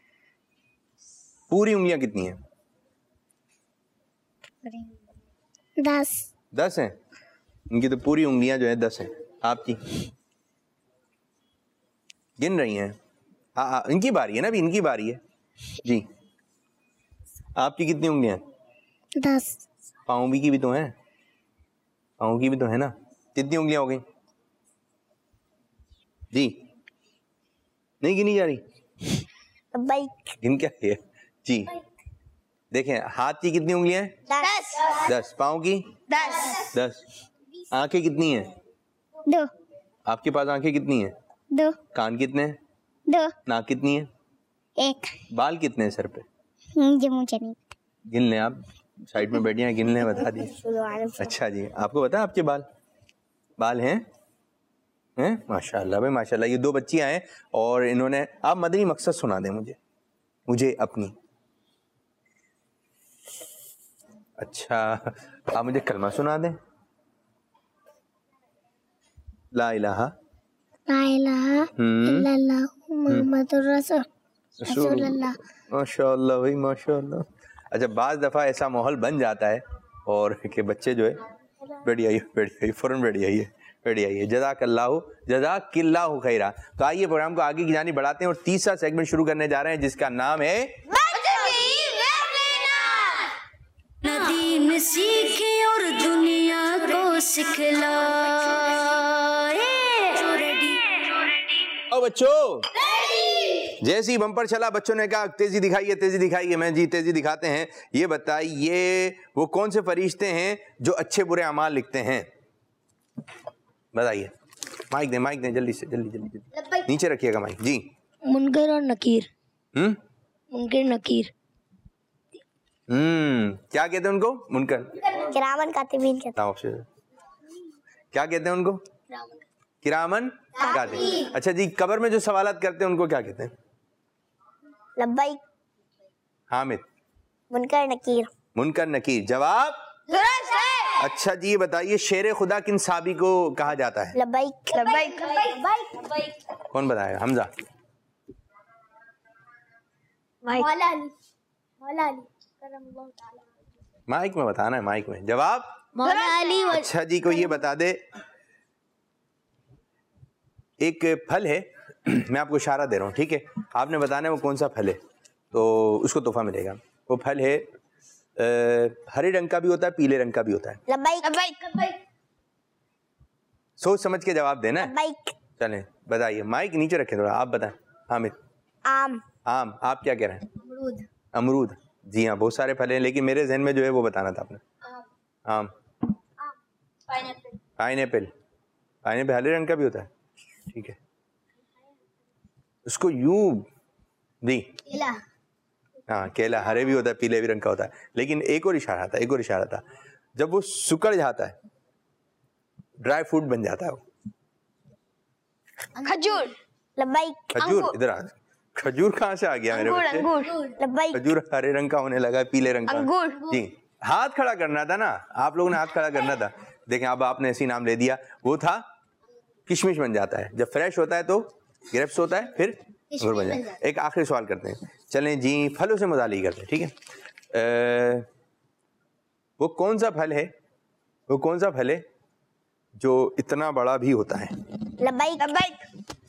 پوری انگلیاں کتنی ہیں؟ 10. 10 ہیں. ان کی تو پوری انگلیاں جو ہیں 10 ہیں. آپ کی گن رہی ہیں؟ ہاں ان کی باری ہے نا, ابھی ان کی باری ہے. جی آپ کی کتنی انگلیاں ہیں؟ 10. پاؤں بھی کی بھی تو ہیں, پاؤں کی بھی تو ہے نا, کتنی انگلیاں ہو گئی جی؟ نہیں گنی جا رہی, گن کیا ہے جی؟ دیکھیں ہاتھ کی کتنی انگلیاں ہیں؟ 10. پاؤں کی 10. آنکھیں کتنی ہیں؟ 2. آپ کے پاس آنکھیں کتنی ہیں؟ 2. کان کتنے ہیں؟ 2. ناک کتنی ہے؟ 1. بال کتنے ہیں سر پہ؟ مجھے نہیں. گن لیں, آپ سائڈ میں بیٹھے ہیں, گن لیں, بتا دیے. اچھا جی, آپ کو پتا آپ کے بال ہیں؟ ماشاء اللہ بھائی ماشاء اللہ. یہ 2 بچیاں ہیں اور انہوں نے, آپ مدنی مقصد سنا دیں مجھے اپنی. اچھا آپ مجھے کلمہ سنا دیں. لا الہ الا اللہ محمد رسول اللہ. ماشاء اللہ بھائی ماشاء اللہ. اچھا بعض دفعہ ایسا ماحول بن جاتا ہے اور کہ بچے جو ہے بیٹھ آئیے فوراً بیٹھ آئیے. جزاک اللہ خیرہ. تو آئیے پروگرام کو آگے کی جانب بڑھاتے ہیں اور تیسرا سیگمنٹ شروع کرنے جا رہے ہیں جس کا نام ہے ندیم سیکھے اور دنیا کو سکھلائے. او بچوں, جیسی بمپر چلا بچوں نے کہا تیزی دکھائیے. میں جی تیزی دکھاتے ہیں. یہ بتائیے وہ کون سے فرشتے ہیں جو اچھے برے اعمال لکھتے ہیں؟ بتائیے. مائک دیں جلدی سے, جلدی نیچے رکھیے گا مائک. جی منکر اور نکیر. منکر نکیر. کیا کہتے ہیں ان کو؟ منکر کرامن کاتبین کہتے ہیں. کیا کہتے ہیں ان کو؟ کرامن کاتبین. اچھا جی, قبر میں جو سوالات کرتے ہیں ان کو کیا کہتے ہیں؟ لبیک. حامد. منکر نکیر. جواب درست ہے. اچھا جی, یہ بتائیے شیر خدا کن صحابی کو کہا جاتا ہے؟ لبیک. کون بتائے گا؟ حمزہ. مولا علی. مائک میں بتانا ہے, مائک میں. جواب مولا علی. اچھا جی, کوئی یہ بتا دے, ایک پھل ہے, میں آپ کو اشارہ دے رہا ہوں, ٹھیک ہے, آپ نے بتانا ہے وہ کون سا پھل ہے, تو اس کو تحفہ ملے گا. وہ پھل ہے ہرے رنگ کا بھی ہوتا ہے, پیلے رنگ کا بھی ہوتا ہے. لبیک. سوچ سمجھ کے جواب دینا ہے. لبیک. چلیں بتائیے, مائک نیچے رکھیں تھوڑا, آپ بتائیں. حامد. آم. آپ کیا کہہ رہے ہیں؟ امرود. جی ہاں, بہت سارے پھل ہیں لیکن میرے ذہن میں جو ہے وہ بتانا تھا آپ نے. آم. پائن ایپل ہرے رنگ کا بھی ہوتا ہے, ٹھیک ہے. اس کو یوں جی ہاں, کیلا ہرے بھی ہوتا ہے, پیلے بھی رنگ کا ہوتا ہے. لیکن ایک اور اشارہ تھا, جب وہ سکڑ جاتا ہے ڈرائی فروٹ بن جاتا ہے وہ. کھجور. لبیک. کھجور. ادھر آ, کھجور کہاں سے آ گیا میرے بچے؟ کھجور ہرے رنگ کا ہونے لگا, پیلے رنگ کا. جی ہاتھ کھڑا کرنا تھا نا, آپ لوگوں نے ہاتھ کھڑا کرنا تھا. دیکھیں اب آپ نے ایسی نام لے دیا, وہ تھا کشمش بن جاتا ہے. جب فریش ہوتا ہے تو گریپس ہوتا ہے, پھر انگور بن جاتا ہے. ایک آخری سوال کرتے ہیں, چلیں جی پھلوں سے متعلق کرتے ہیں, ٹھیک ہے. وہ کون سا پھل ہے جو اتنا بڑا بھی ہوتا ہے؟ لبیک.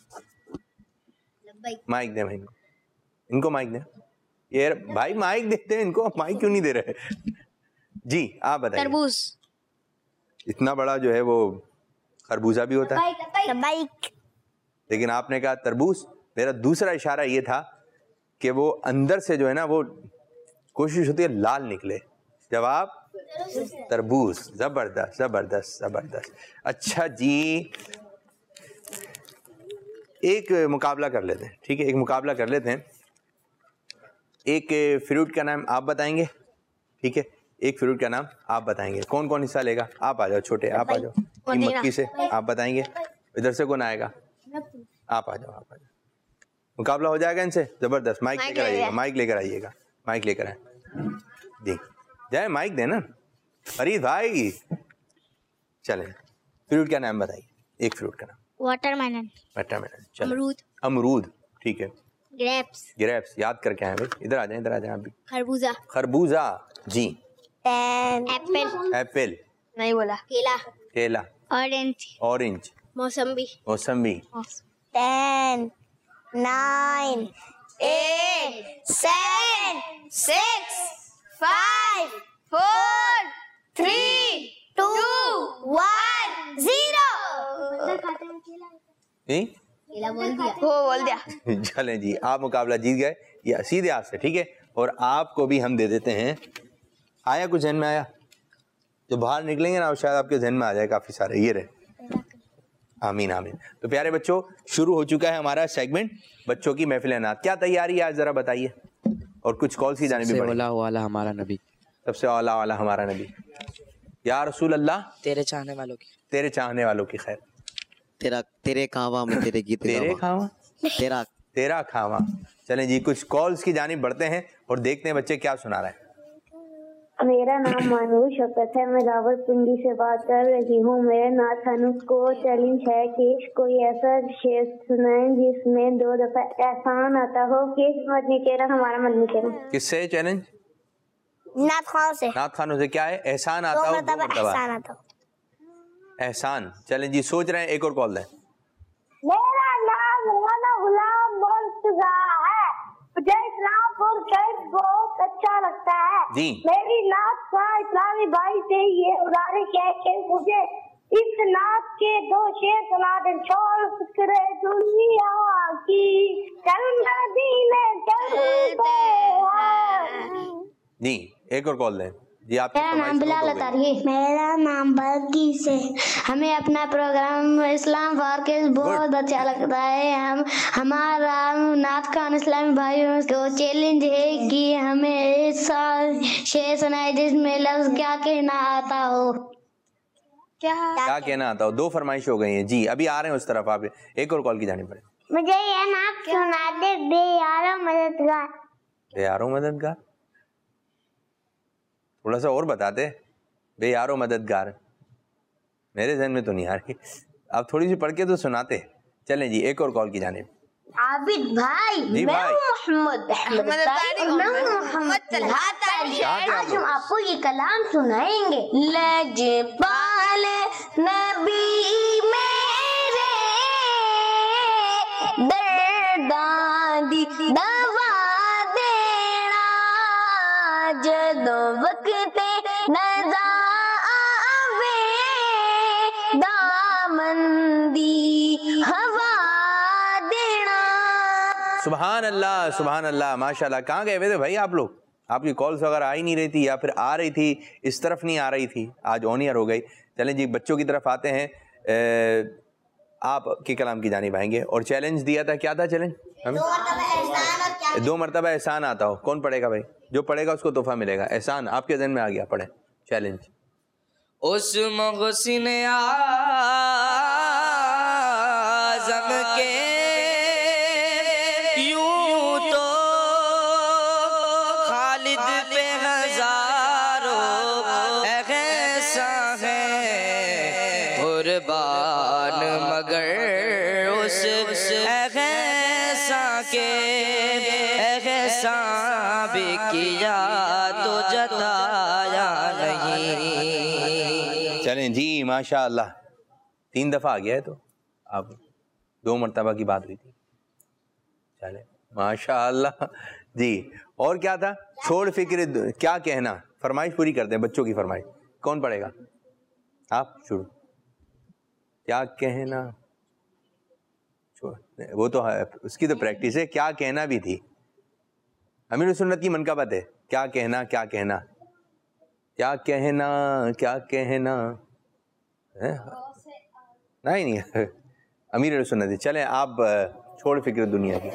مائک دیں بھائی ان کو, مائک دیں. یہ بھائی مائک دیتے ہیں ان کو, مائک کیوں نہیں دے رہے؟ جی آپ بتائیے. تربوز. اتنا بڑا جو ہے وہ خربوزہ بھی ہوتا ہے. لبیک. لیکن آپ نے کہا تربوز. میرا دوسرا اشارہ یہ تھا کہ وہ اندر سے جو ہے نا وہ کوشش ہوتی ہے لال نکلے. جواب تربوز. زبردست. اچھا جی, ایک مقابلہ کر لیتے ہیں, ٹھیک ہے, ایک فروٹ کا نام آپ بتائیں گے, ٹھیک ہے, ایک فروٹ کا نام آپ بتائیں گے. کون حصہ لے گا؟ آپ آ جاؤ چھوٹے, آپ آ جاؤ. مکی سے آپ بتائیں گے. ادھر سے کون آئے گا؟ آپ آ جاؤ. مقابلہ ہو جائے گا ان سے. زبردست. مائک لے کر آئے. جی جائے مائک دیں نا فرید بھائی. چلیں فروٹ کا نام بتائیے, ایک فروٹ کا نام. واٹر ملن. امرود. ٹھیک ہے. گریپس. یاد کر کے آئے بھائی. ادھر آ جائیں آپ بھی. خربوزہ. جی. ایپل. نہیں بولا. کیلا. اورنج. موسمبی. 10 9 8 7 6 5 4 3 2 1 0 बोल दिया। चलें जी, आप मुकाबला जीत गए, या सीधे आपसे, ठीक है। और आपको भी हम दे देते हैं, आया कुछ जहन में आया? जो बाहर निकलेंगे ना शायद आपके जहन में आ जाए काफी सारे, ये रहे। आमीन आमीन। तो प्यारे बच्चों, शुरू हो चुका है हमारा सेगमेंट बच्चों की महफिल नात। क्या तैयारी है आज जरा बताइए, और कुछ कॉल्स की जाने भी वाला हमारा नबी, सबसे औला वाला हमारा नबी, या रसूल अल्लाह, तेरे चाहने वालों की, तेरे चाहने वालों की खैर, तेरे खावा में तेरे गीत, तेरे खावा, तेरा खावा। चलें जी, कुछ कॉल्स की जानिब बढ़ते हैं और देखते हैं बच्चे क्या सुना रहे हैं। मेरा नाम मानूर शफकत है, मैं रावलपिंडी से बात कर रही हूँ। मेरे नाथ अनुज को चैलेंज है कि कोई ऐसा शेर सुनाएं जिसमें 2 दफा एहसान आता हो। किस मदनी चेहरा हमारा मदनी चेहरा। किससे चैलेंज? नाथ खानों से। नाथ खानों से क्या है? एहसान आता हो, 2 मरतबा एहसान। चलें जी, सोच रहे हैं, एक और कॉल दें। मेरा नाम राना गुलाम मुर्तजा है, मुझे इस्लामपुर शहर बहुत अच्छा लगता है जी। मेरी नात का इस्लामी भाई से ये गुजारिश है कि मुझे इस नात के 2 शेर सुना दें। छोड़ फिक्र दुनिया की, चल मदीने चलते हैं। जी, एक और कॉल दें जी। आप? मेरा नाम बिलाल अतारी है। मेरा नाम बल्कि से। हमें अपना प्रोग्राम इस्लाम फॉरकेस्ट बहुत अच्छा लगता है। हमारा नाथ खान इस्लामी भाइयों को चैलेंज है कि हमें ऐसा शेर सुनाए जिसमें लफ्ज क्या कहना आता हो। क्या कहना आता हो? 2 फरमाइश हो गई हैं जी, अभी आ रहे हैं उस तरफ। आप एक और कॉल की जानी पड़े। मुझे ये नाम सुना दे, बेयारो मददगार। बेयारो मददगार, थोड़ा सा और बताते। बेयारो मददगार मेरे जहन में तो नहीं आ रही, आप थोड़ी सी पढ़ के तो सुनाते। चलें जी, एक और कॉल की जानिब। आबिद भाई, जी मैं भाई। मोहम्मद तारी। आज हम आपको ये कलाम सुनाएंगे। लजपाल नबी मेरे दर्दादी दवा देना, जदो वक्त नज़ा आवे दामंदी हवा देना। सुभान अल्लाह, सुभान अल्लाह, माशाल्लाह। कहाँ गए हुए थे भाई आप लोग? आपकी कॉल्स वगैरह आ ही नहीं रही थी, या फिर आ रही थी इस तरफ नहीं आ रही थी, आज ऑन ईयर हो गई। चलें जी, बच्चों की तरफ आते हैं। आप की कलाम की जानिब आएंगे। और चैलेंज दिया था, क्या था चैलेंज हमें? 2 मरतबा एहसान आता हो। कौन पढ़ेगा भाई? जो पढ़ेगा उसको तोहफा मिलेगा। एहसान आपके जहन में आ गया, पढ़े चैलेंज। उस मुहसिन आज़म के यूं तो खालिद पे हजारों एहसान है कुर्बान, मगर उस एहसान के एहसान भी किया तो जताया नहीं। चलें जी, माशाअल्लाह 3 दफा आ गया है, तो अब 2 मरतबा की बात हुई थी। चले माशाअल्लाह जी। और क्या था? छोड़ फिक्र क्या कहना। फरमाइश पूरी करते हैं, बच्चों की फरमाइश। कौन पढ़ेगा? आप शुरू। क्या कहना, वो तो है, उसकी तो प्रैक्टिस है। क्या कहना भी थी, अमीर सुन्नत की मनकबत है। क्या कहना, क्या कहना, क्या कहना, क्या कहना है? नहीं अमीर सुन्नत। चलें आप, छोड़ फिक्र दुनिया की।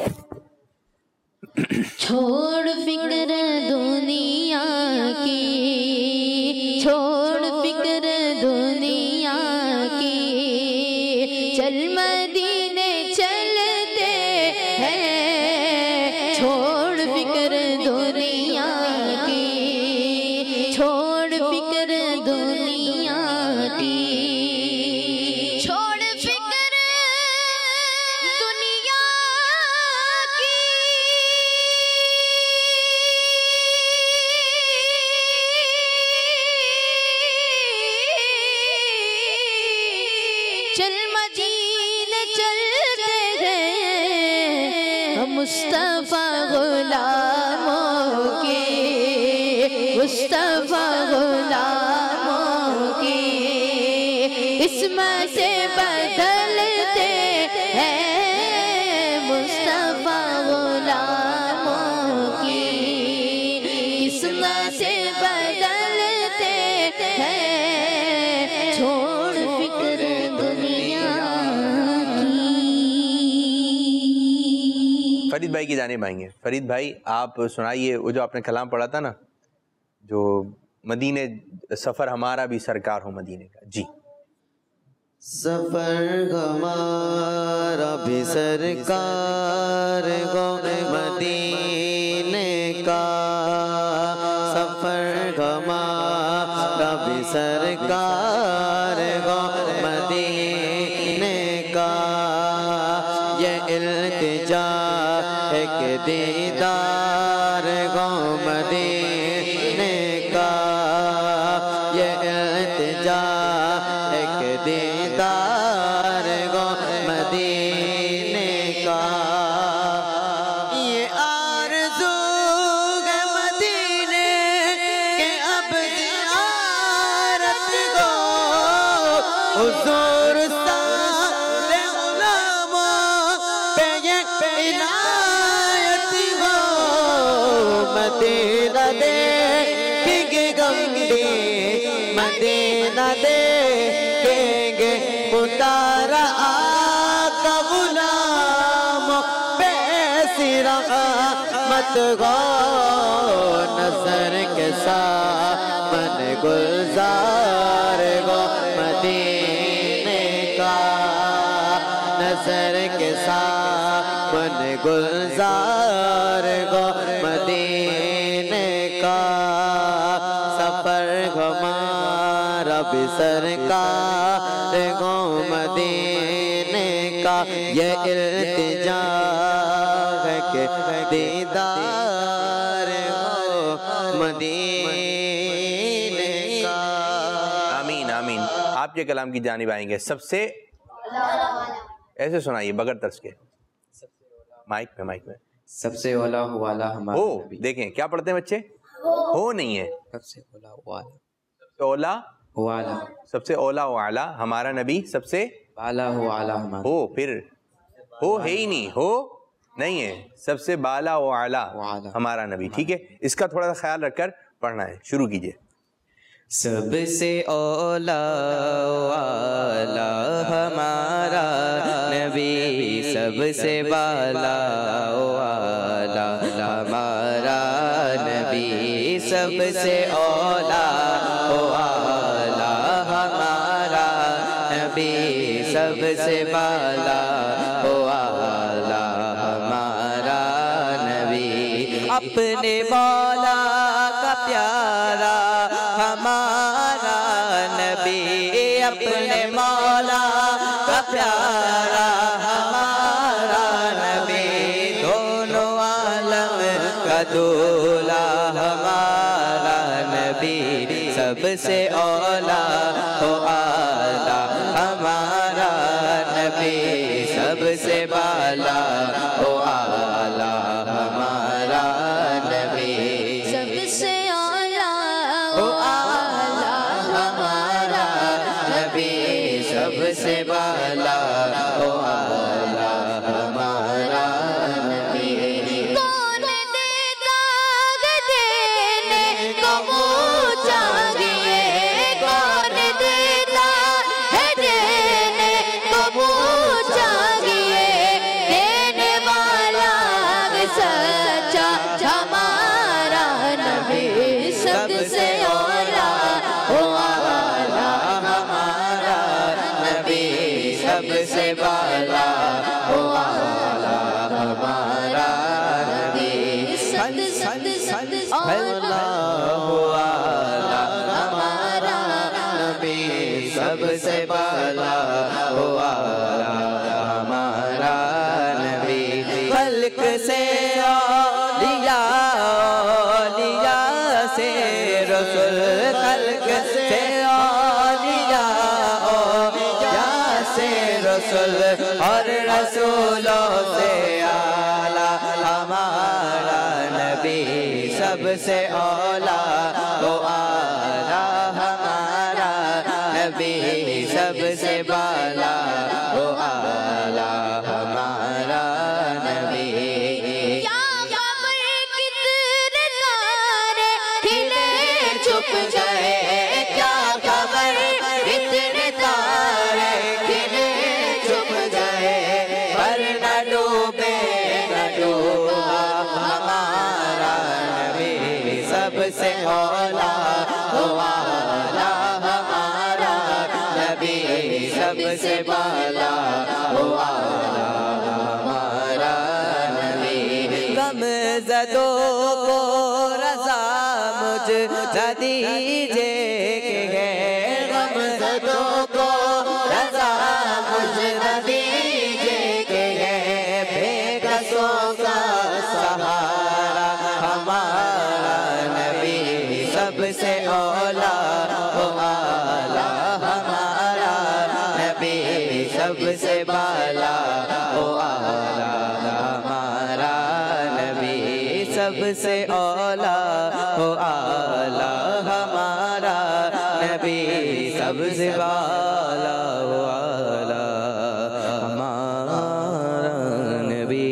छोड़ फिक्र दुनिया की, छोड़ फिक्र दुनिया की, चल मदीने चलते हैं। छोड़ फिक्र दुनिया की, छोड़ फिक्र दुनिया की, छोड़ फिक्र दुनिया की, चल मदीने चलते हैं हम مصطفیٰ غلاموں کی، مصطفیٰ غلاموں کی اسم سے بدلتے ہیں، مصطفیٰ غلاموں کی اسم سے بدلتے ہیں، چھوڑ فکر دنیا کی۔ فرید بھائی کی جانب آئیں گے۔ فرید بھائی آپ سنائیے وہ جو آپ نے کلام پڑھا تھا نا، جو مدینے سفر ہمارا بھی سرکار ہو مدینے کا۔ جی سفر ہمارا بھی سرکار ہو مدینے کا، سفر ہمارا بھی سرکار ہو مدینے کا، یہ التجا ہے کہ دیدار ہو مدینے کا، یہ التجا ہے کہ دیدار ہو مدینے کا، یہ آرزو ہے مدینے کے اب زیارت ہو، حضور سارے غلاموں پہ یہ عنایت ہو، مدینہ دیکھیں گے غم بھی، مدینہ دیکھیں گے اتارا آقا غلاموں پہ ایسی رحمت ہو، نظر کے سامن گلزار ہو مدینے کا، نظر کے سامن گلزار ہو مدینے کا، سفر ہمارا بھی سرکار ہو مدینے کا، یہ التجا ہے کہ دیدار ہو مدینے کا۔ آمین آمین۔ آپ کے کلام کی جانب آئیں گے۔ سب سے ایسے سنائیے بغیر طرز کے، مائک پہ مائک میں۔ سب سے اولا والا ہمارا نبی۔ دیکھیں کیا پڑھتے ہیں بچے، ہو نہیں ہے، سب سے اولا والا، اولا والا، سب سے اولا والا ہمارا نبی، سب سے بالا والا ہمارا، ہو پھر ہو ہے ہی نہیں، ہو نہیں ہے، سب سے بالا و اعلیٰ ہمارا نبی۔ ٹھیک ہے، اس کا تھوڑا سا خیال رکھ کر پڑھنا ہے۔ شروع کیجئے۔ سب سے اولا والا ہمارا نبی، سب سے بالا والا ہمارا نبی، سب سے اولا والا ہمارا نبی، سب سے بالا والا ہمارا نبی، اپنے مولا کا پیارا ہمارا نبی، اپنے مولا کا پیارا ہمارا نبی، دونوں عالم کا دولا ہمارا نبی، سب سے اولا و اعلیٰ ہمارا نبی، سب سے بالا و اعلیٰ ہمارا نبی، سب سے اعلیٰ و اعلیٰ ہمارا نبی، سب سے بالا و اعلیٰ ہمارا نبی، کون دیتا ہے دینے کو منہ چاہیے، کون دیتا ہے دینے کو منہ چاہیے، دینے والا سچا ہمارا نبی، سب سے اولا و اعلیٰ ہمارا نبی، سب سے بالا و اعلیٰ ہمارا نبی، سد سد سد اللہ اعلیٰ ہمارا نبی، سب سے بالا و اعلیٰ ہمارا نبی، خلق سے اولیاء، اولیاء سے رسول، خلق سے اولیاء، اولیاء سے رسول، اور رسولوں سے اعلیٰ سب سے اولا و اعلیٰ ہمارا نبی سب سے بالا و اعلیٰ ہمارا نبی کیا خبر کتنے تارے کھلے چھپ گئے کیا خبر کتنے تارے کھلے چھپ گئے پر نہ ڈوبے نہ ڈوبا ہمارا نبی سب سے اولا و اعلیٰ ہمارا نبی سب سے بالا و اعلیٰ ہمارا نبی غم زدوں کو رضا مجھ نہ دیجے کہ غم زدوں کو رضا مجھ نہ دیجے کہ بے کسوں کا سہارا ہمارا نبی سب سے اولا و اعلیٰ ہمارا نبی سب سے بالا و اعلیٰ ہمارا نبی سب سے اولا و اعلیٰ ہمارا نبی سب سے بالا و اعلیٰ ہمارا نبی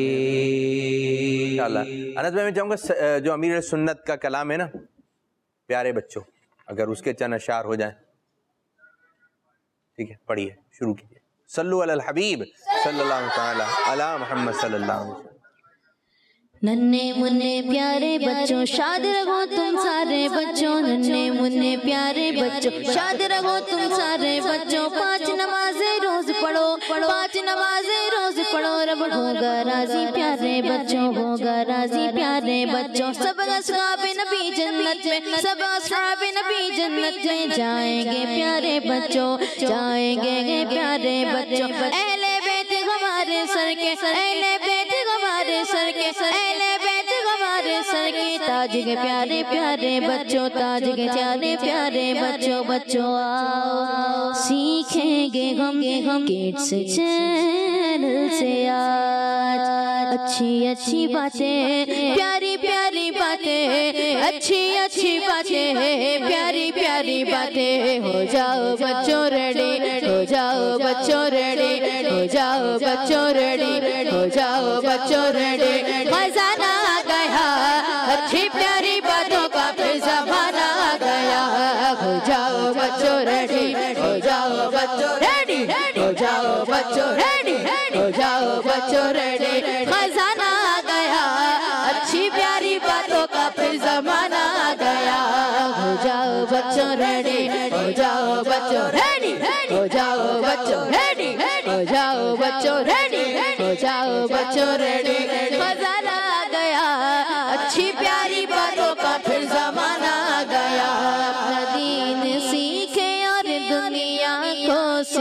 انس بھائی میں چاہوں گا جو امیر سنت کا کلام ہے نا پیارے بچوں اگر اس کے چند اشعار ہو جائیں ٹھیک ہے پڑھیے شروع کیجیے صلو علی الحبیب صلی اللہ تعالی علی محمد صلی اللہ علیہ وسلم ننھے منھے پیارے بچوں شاد رہو تم سارے بچوں ننھے منھے پیارے بچوں شاد رہو تم سارے بچوں پانچ نمازیں روز پڑھو پانچ نمازیں روز پڑھو رب ہوگا راضی پیارے بچوں ہوگا راضی پیارے بچوں سب اصحاب نبی جنت میں سب اصحاب نبی جنت میں جائیں گے پیارے بچوں جائیں گے پیارے بچوں اہل بیت ہمارے سر کے اہل بیت ہمارے سر کے اہل بیت ہمارے سر کے تاج کے پیارے پیارے بچوں تاج کے پیارے پیارے بچوں بچوں آؤ سیکھیں گے ہم کڈس چینل سے آج اچھی اچھی باتیں پیاری پیاری باتیں اچھی باتیں پیاری پیاری باتیں ہو جاؤ بچوں ریڈی ہو جاؤ بچوں ریڈی ہو جاؤ بچوں ریڈی ہو جاؤ بچوں ریڈی خزانہ آ گیا اچھی پیاری باتوں کا پھر زمانہ آ گیا ہو جاؤ بچوں ریڈی ہو جاؤ بچوں ریڈی ہو جاؤ بچوں ریڈی ہو جاؤ بچوں ریڈی خزانہ آ گیا اچھی پیاری باتوں کا پھر زمانہ آ گیا ہو جاؤ بچوں ریڈی ہو جاؤ بچوں ریڈی ہو جاؤ بچوں ریڈی ہو جاؤ بچوں ریڈی ہو جاؤ بچوں ریڈی خزانہ آ گیا اچھی پیاری باتوں کا پھر زمانہ آ گیا اپنا دین سیکھے اور دنیا کو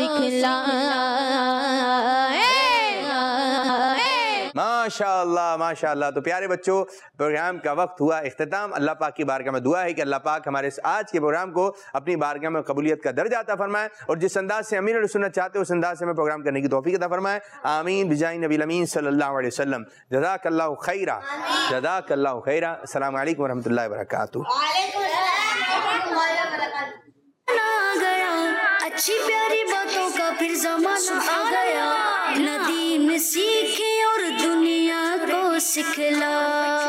سکھلائے ماشاءاللہ تو پیارے بچوں پروگرام کا وقت ہوا اختتام اللہ پاک کی بارگاہ میں دعا ہے کہ اللہ پاک ہمارے آج کے پروگرام کو اپنی بارگاہ میں قبولیت کا درجہ عطا فرمائے اور جس انداز سے امیر السنت چاہتے ہیں اس انداز سے ہمیں پروگرام کرنے کی توفیق عطا فرمائے آمین بجاہ نبی الامین صلی اللہ علیہ وسلم جزاک اللہ خیرہ جزاک اللہ خیرہ السلام علیکم ورحمۃ اللہ وبرکاتہ اچھی پیاری باتوں کا پھر زمانہ آ گیا ندیم سیکھے اور دنیا کو سکھلا